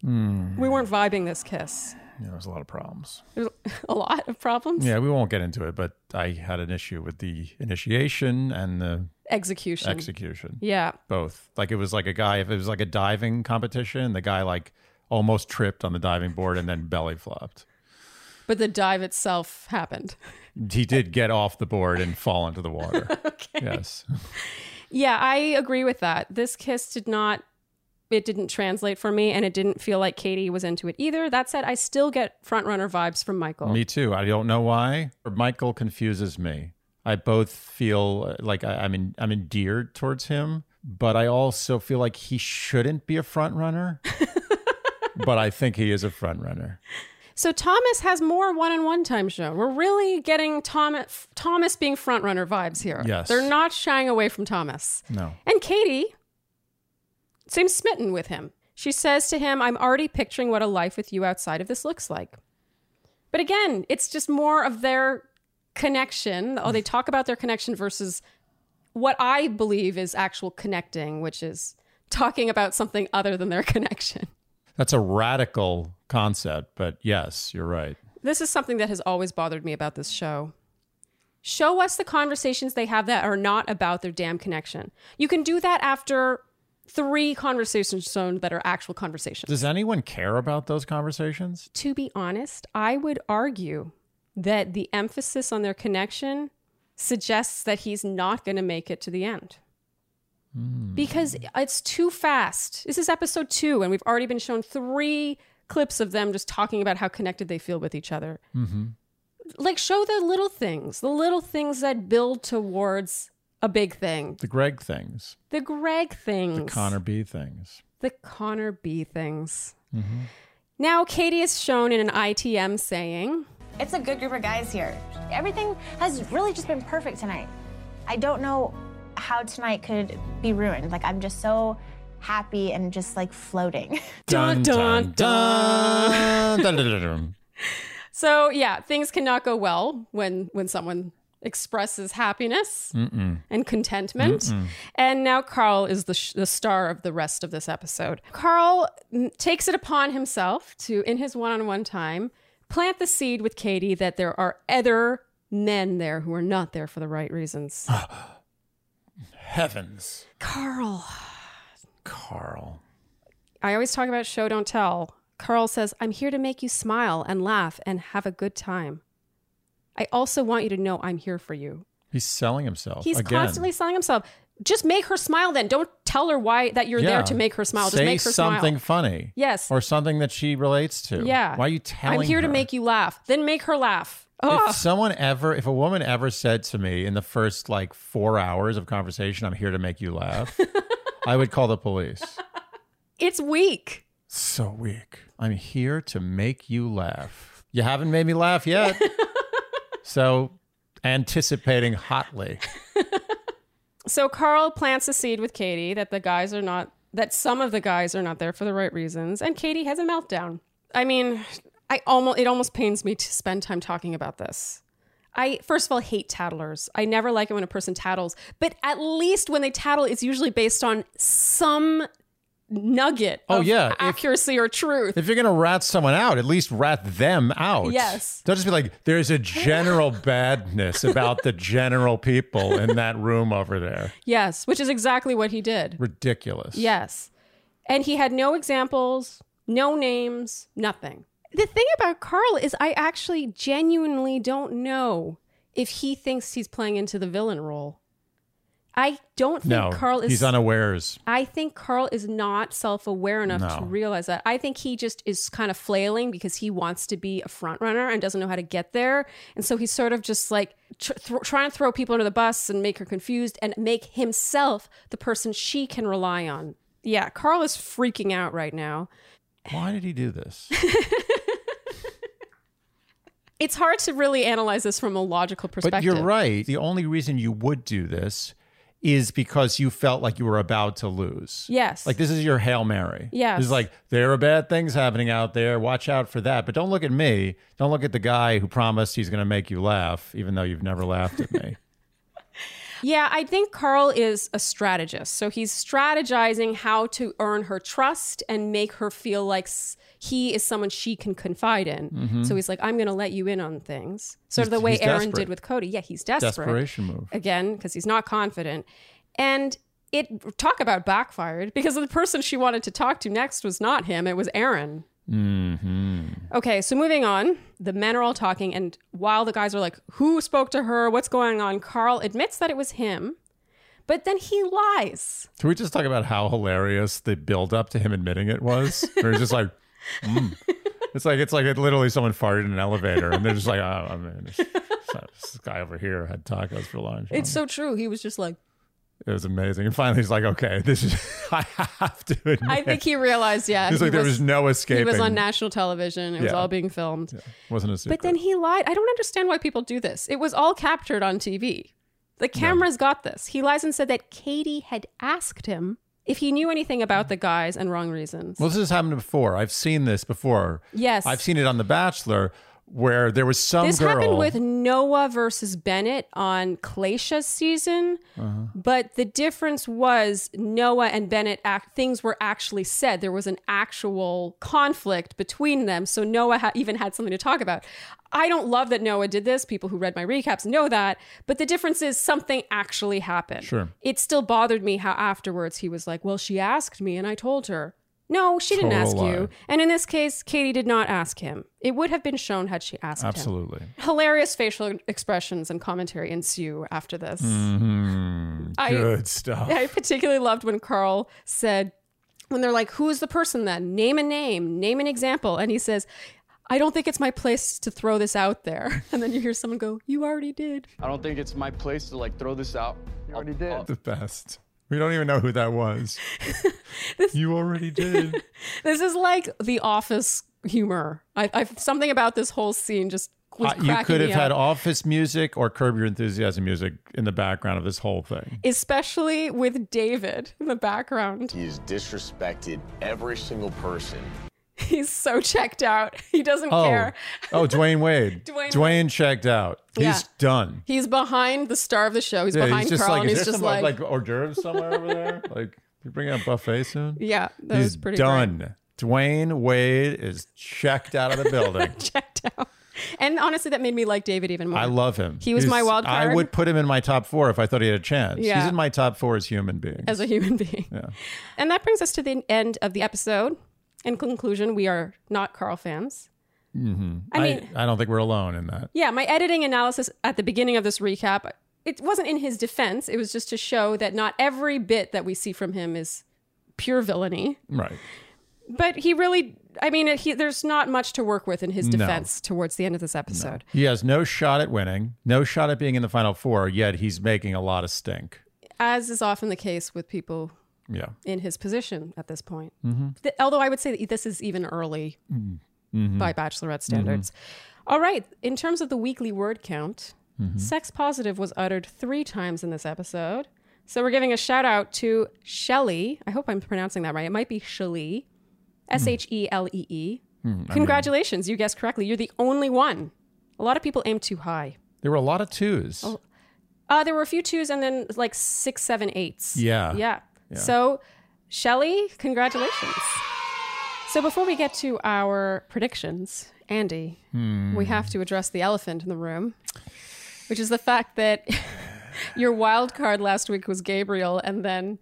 vibing this kiss. Yeah, there was a lot of problems. There's a lot of problems? Yeah, we won't get into it, but I had an issue with the initiation and the execution. Yeah. Both. Like it was like if it was like a diving competition, the guy like almost tripped on the diving board and then belly flopped. But the dive itself happened. He did get off the board and fall into the water. Okay. Yes. Yeah, I agree with that. This kiss didn't translate for me, and it didn't feel like Katie was into it either. That said, I still get frontrunner vibes from Michael. Me too. I don't know why. Michael confuses me. I both feel like I'm endeared towards him, but I also feel like he shouldn't be a frontrunner. But I think he is a frontrunner. So Thomas has more one-on-one time shown. We're really getting Thomas being frontrunner vibes here. Yes. They're not shying away from Thomas. No. And Katie seems smitten with him. She says to him, I'm already picturing what a life with you outside of this looks like. But again, it's just more of their connection. They talk about their connection versus what I believe is actual connecting, which is talking about something other than their connection. That's a radical concept, but yes, you're right. This is something that has always bothered me about this show. Show us the conversations they have that are not about their damn connection. You can do that after 3 conversations shown that are actual conversations. Does anyone care about those conversations? To be honest, I would argue that the emphasis on their connection suggests that he's not going to make it to the end. Because it's too fast. This is episode 2, and we've already been shown 3 clips of them just talking about how connected they feel with each other. Like, show the little things that build towards a big thing. The Greg things. The Greg things. The Connor B things. The Connor B things. Now, Katie is shown in an ITM saying, it's a good group of guys here. Everything has really just been perfect tonight. I don't know how tonight could be ruined. Like, I'm just so happy and just like floating. Dun, dun, dun. Dun, dun, dun. So yeah, things cannot go well when someone expresses happiness and contentment. And now Carl is the star of the rest of this episode. Carl takes it upon himself to, in his one-on-one time, plant the seed with Katie that there are other men there who are not there for the right reasons. Heavens. Carl. I always talk about show, don't tell. Carl says, I'm here to make you smile and laugh and have a good time. I also want you to know I'm here for you. He's selling himself. He's constantly selling himself. Just make her smile then. Don't tell her why that you're there to make her smile. Just make her smile. Say something funny. Yes. Or something that she relates to. Yeah. Why are you telling her? I'm here to make you laugh. Then make her laugh. If a woman ever said to me in the first 4 hours of conversation, I'm here to make you laugh, I would call the police. It's weak. So weak. I'm here to make you laugh. You haven't made me laugh yet. So anticipating hotly. So Carl plants a seed with Katie that some of the guys are not there for the right reasons. And Katie has a meltdown. I mean, it almost pains me to spend time talking about this. I, first of all, hate tattlers. I never like it when a person tattles. But at least when they tattle, it's usually based on some nugget of accuracy or truth. If you're going to rat someone out, at least rat them out. Yes. Don't just be like, there's a general badness about the general people in that room over there. Yes, which is exactly what he did. Ridiculous. Yes. And he had no examples, no names, nothing. The thing about Carl is I actually genuinely don't know if he thinks he's playing into the villain role. I don't think Carl is... he's unawares. I think Carl is not self-aware enough to realize that. I think he just is kind of flailing because he wants to be a front runner and doesn't know how to get there. And so he's sort of just like trying to throw people under the bus and make her confused and make himself the person she can rely on. Yeah, Carl is freaking out right now. Why did he do this? It's hard to really analyze this from a logical perspective. But you're right. The only reason you would do this is because you felt like you were about to lose. Yes. Like this is your Hail Mary. Yes. It's like, there are bad things happening out there. Watch out for that. But don't look at me. Don't look at the guy who promised he's going to make you laugh, even though you've never laughed at me. Yeah, I think Carl is a strategist. So he's strategizing how to earn her trust and make her feel like he is someone she can confide in. Mm-hmm. So he's like, I'm going to let you in on things. Sort of the way Aaron did with Cody. Yeah, he's desperate. Desperation move. Again, because he's not confident. And talk about backfired, because the person she wanted to talk to next was not him. It was Aaron. Mm-hmm. Okay, so moving on. The men are all talking, and while the guys are like, who spoke to her? What's going on? Carl admits that it was him, but then he lies. Can we just talk about how hilarious the build up to him admitting it was? Or he's just like, It's like literally someone farted in an elevator, and they're just like, oh, I mean, this guy over here had tacos for lunch. It's so true. He was just like, it was amazing. And finally he's like, okay, this is, I have to admit. I think he realized, He's like, there was no escaping. He was on national television. It was all being filmed. Yeah. Wasn't a secret. But then he lied. I don't understand why people do this. It was all captured on TV. The cameras got this. He lies and said that Katie had asked him if he knew anything about the guys and wrong reasons. Well, this has happened before. I've seen this before. Yes. I've seen it on The Bachelor, where there was some this girl. This happened with Noah versus Bennett on Claysha's season. But the difference was Noah and Bennett, things were actually said. There was an actual conflict between them. So Noah even had something to talk about. I don't love that Noah did this. People who read my recaps know that. But the difference is something actually happened. Sure. It still bothered me how afterwards he was like, well, she asked me and I told her. No, she didn't ask you. And in this case, Katie did not ask him. It would have been shown had she asked him. Absolutely. Hilarious facial expressions and commentary ensue after this. Good stuff. I particularly loved when Carl said, when they're like, who's the person then? Name a name, name an example. And he says, I don't think it's my place to throw this out there. And then you hear someone go, you already did. I don't think it's my place to throw this out. You already did. The best. We don't even know who that was. You already did. This is like The Office humor. I've something about this whole scene just was cracking me up. You could have had Office music or Curb Your Enthusiasm music in the background of this whole thing. Especially with David in the background. He's disrespected every single person. He's so checked out. He doesn't care. Oh, Dwayne Wade. Dwayne checked out. He's done. He's behind the star of the show. He's behind he's Carl, and he's just like hors d'oeuvres somewhere over there. Like, you bring out a buffet soon? Yeah, that was pretty done. Great. Dwayne Wade is checked out of the building. Checked out. And honestly, that made me like David even more. I love him. He was my wild card. I would put him in my top 4 if I thought he had a chance. Yeah. He's in my top 4 as human beings. As a human being. Yeah. And that brings us to the end of the episode. In conclusion, we are not Carl fans. Mm-hmm. I mean, I don't think we're alone in that. Yeah, my editing analysis at the beginning of this recap, it wasn't in his defense. It was just to show that not every bit that we see from him is pure villainy. Right. But he really, there's not much to work with in his defense towards the end of this episode. No. He has no shot at winning, no shot at being in the final 4, yet he's making a lot of stink. As is often the case with people in his position at this point. Mm-hmm. Although I would say that this is even early by Bachelorette standards. Mm-hmm. All right. In terms of the weekly word count, sex positive was uttered 3 times in this episode. So we're giving a shout out to Shelley. I hope I'm pronouncing that right. It might be Shelley. Shelee. Congratulations. You guessed correctly. You're the only one. A lot of people aim too high. There were a lot of 2s. There were a few 2s and then like 6, 7, 8s. Yeah. So, Shelley, congratulations. So before we get to our predictions, Andy, we have to address the elephant in the room, which is the fact that your wild card last week was Gabriel, and then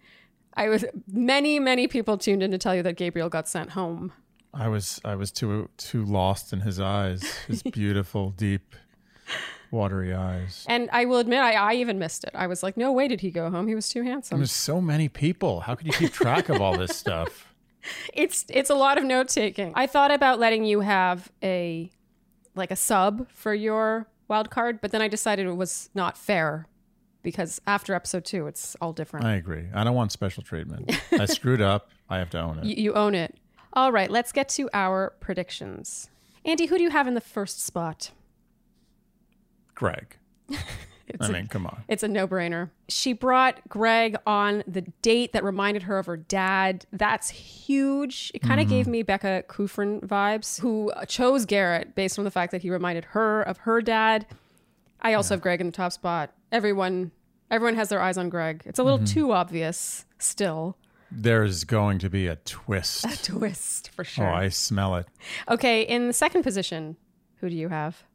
many people tuned in to tell you that Gabriel got sent home. I was too lost in his eyes, his beautiful, deep Watery eyes. And I will admit, I even missed it. I was like, no way did he go home. He was too handsome. There's so many people. How could you keep track of all this stuff? It's a lot of note taking. I thought about letting you have a sub for your wild card, but then I decided it was not fair because after episode 2, it's all different. I agree. I don't want special treatment. I screwed up. I have to own it. You own it. All right, let's get to our predictions. Andy, who do you have in the first spot? Greg. Come on. It's a no-brainer. She brought Greg on the date that reminded her of her dad. That's huge. It kind of gave me Becca Kufrin vibes, who chose Garrett based on the fact that he reminded her of her dad. I also have Greg in the top spot. Everyone has their eyes on Greg. It's a little too obvious still. There's going to be a twist. A twist, for sure. Oh, I smell it. Okay, in the second position, who do you have?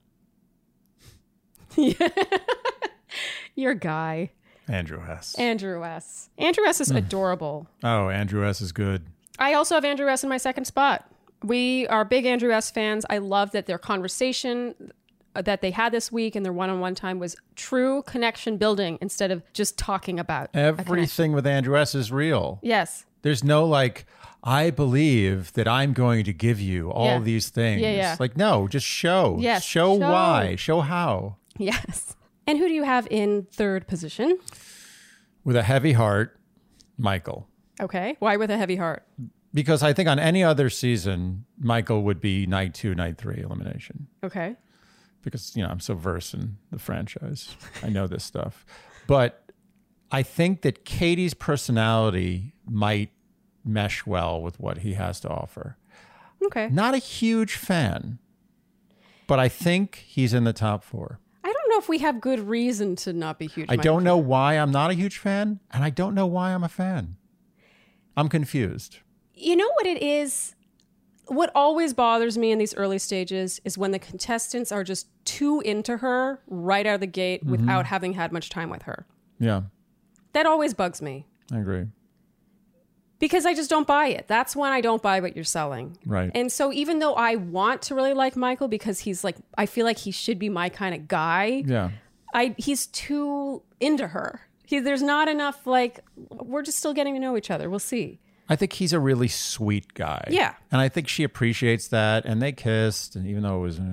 Your guy. Andrew S. Andrew S. Andrew S. is adorable. Oh, Andrew S. is good. I also have Andrew S. in my second spot. We are big Andrew S. fans. I love that their conversation that they had this week and their one-on-one time was true connection building instead of just talking about everything with Andrew S. is real. Yes. There's no I believe that I'm going to give you all these things. Yeah. No, just show. Yes. Show why. Show how. Yes. And who do you have in third position? With a heavy heart, Michael. Okay. Why with a heavy heart? Because I think on any other season, Michael would be night 2, night 3 elimination. Okay. Because, I'm so versed in the franchise. I know this stuff. But I think that Katie's personality might mesh well with what he has to offer. Okay. Not a huge fan, but I think he's in the top 4. I don't know if we have good reason to not be huge. I don't know why I'm not a huge fan, and I don't know why I'm a fan. I'm confused. You know what it is? What always bothers me in these early stages is when the contestants are just too into her right out of the gate without having had much time with her. Yeah. That always bugs me. I agree. Because I just don't buy it. That's when I don't buy what you're selling. Right. And so even though I want to really like Michael because he's I feel like he should be my kind of guy. Yeah. He's too into her. There's not enough, we're just still getting to know each other. We'll see. I think he's a really sweet guy. Yeah. And I think she appreciates that. And they kissed. And even though it was,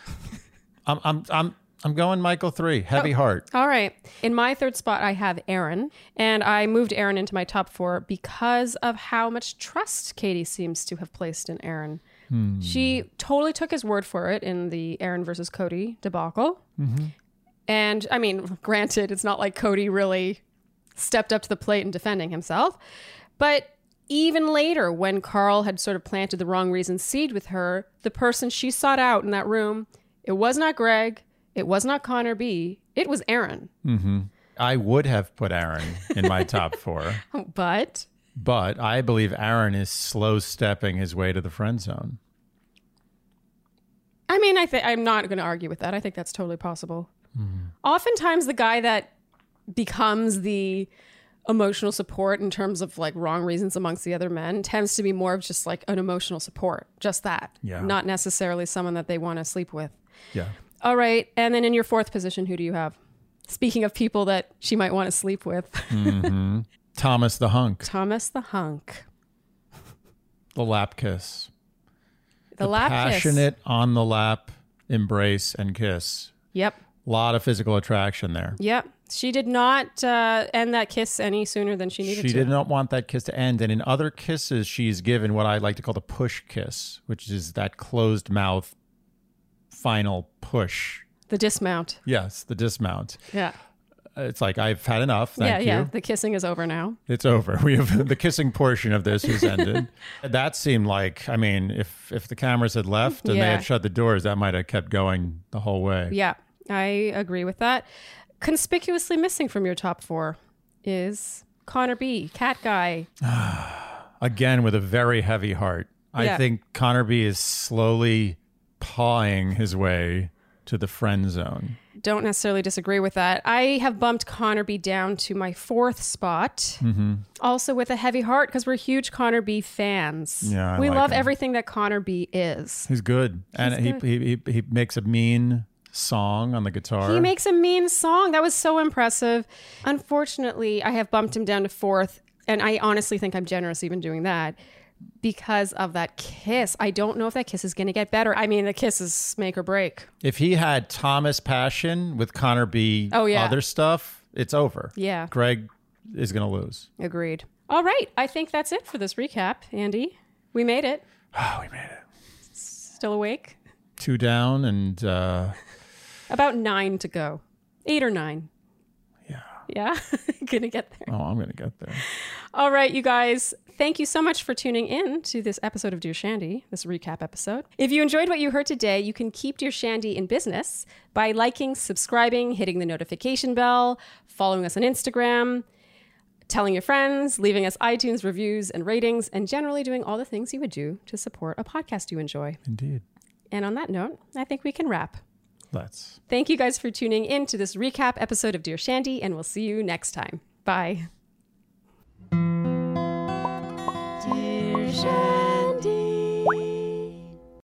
I'm going Michael 3, heavy heart. All right. In my third spot, I have Aaron. And I moved Aaron into my top 4 because of how much trust Katie seems to have placed in Aaron. She totally took his word for it in the Aaron versus Cody debacle. And I mean, granted, it's not like Cody really stepped up to the plate in defending himself. But even later, when Carl had sort of planted the wrong reason seed with her, the person she sought out in that room, it was not Greg, it was not Connor B, it was Aaron. I would have put Aaron in my top 4. But I believe Aaron is slow-stepping his way to the friend zone. I mean, I'm not going to argue with that. I think that's totally possible. Oftentimes, the guy that becomes the emotional support in terms of wrong reasons amongst the other men tends to be more of just an emotional support. Just that. Yeah. Not necessarily someone that they want to sleep with. Yeah. All right. And then in your fourth position, who do you have? Speaking of people that she might want to sleep with. Thomas the Hunk. Thomas the Hunk. The lap kiss. The lap kiss. Passionate on the lap embrace and kiss. Yep. A lot of physical attraction there. Yep. She did not end that kiss any sooner than she needed to. She did not want that kiss to end. And in other kisses, she's given what I like to call the push kiss, which is that closed mouth final push. The dismount. Yes, the dismount. Yeah. It's I've had enough. Thank you. Yeah. The kissing is over now. It's over. We have the kissing portion of this has ended. That seemed if the cameras had left and they had shut the doors, that might have kept going the whole way. Yeah, I agree with that. Conspicuously missing from your top 4 is Connor B, cat guy. Again, with a very heavy heart. I think Connor B is slowly pawing his way to the friend zone. Don't necessarily disagree with that. I have bumped Connor B down to my 4th spot. Also with a heavy heart because we're huge Connor B fans. Yeah, we love him. everything that Connor B is. He's good. He makes a mean song on the guitar. He makes a mean song. That was so impressive. Unfortunately, I have bumped him down to 4th, and I honestly think I'm generous even doing that because of that kiss. I don't know if that kiss is going to get better. I mean, the kiss is make or break. If he had Thomas Passion with Connor B. Other stuff, it's over. Yeah. Greg is going to lose. Agreed. All right. I think that's it for this recap, Andy. We made it. Oh, we made it. Still awake? 2 down and... About 9 to go. 8 or 9. Yeah. Yeah? Gonna get there. Oh, I'm going to get there. All right, you guys. Thank you so much for tuning in to this episode of Dear Shandy, this recap episode. If you enjoyed what you heard today, you can keep Dear Shandy in business by liking, subscribing, hitting the notification bell, following us on Instagram, telling your friends, leaving us iTunes reviews and ratings, and generally doing all the things you would do to support a podcast you enjoy. Indeed. And on that note, I think we can wrap. Let's. Thank you guys for tuning in to this recap episode of Dear Shandy, and we'll see you next time. Bye.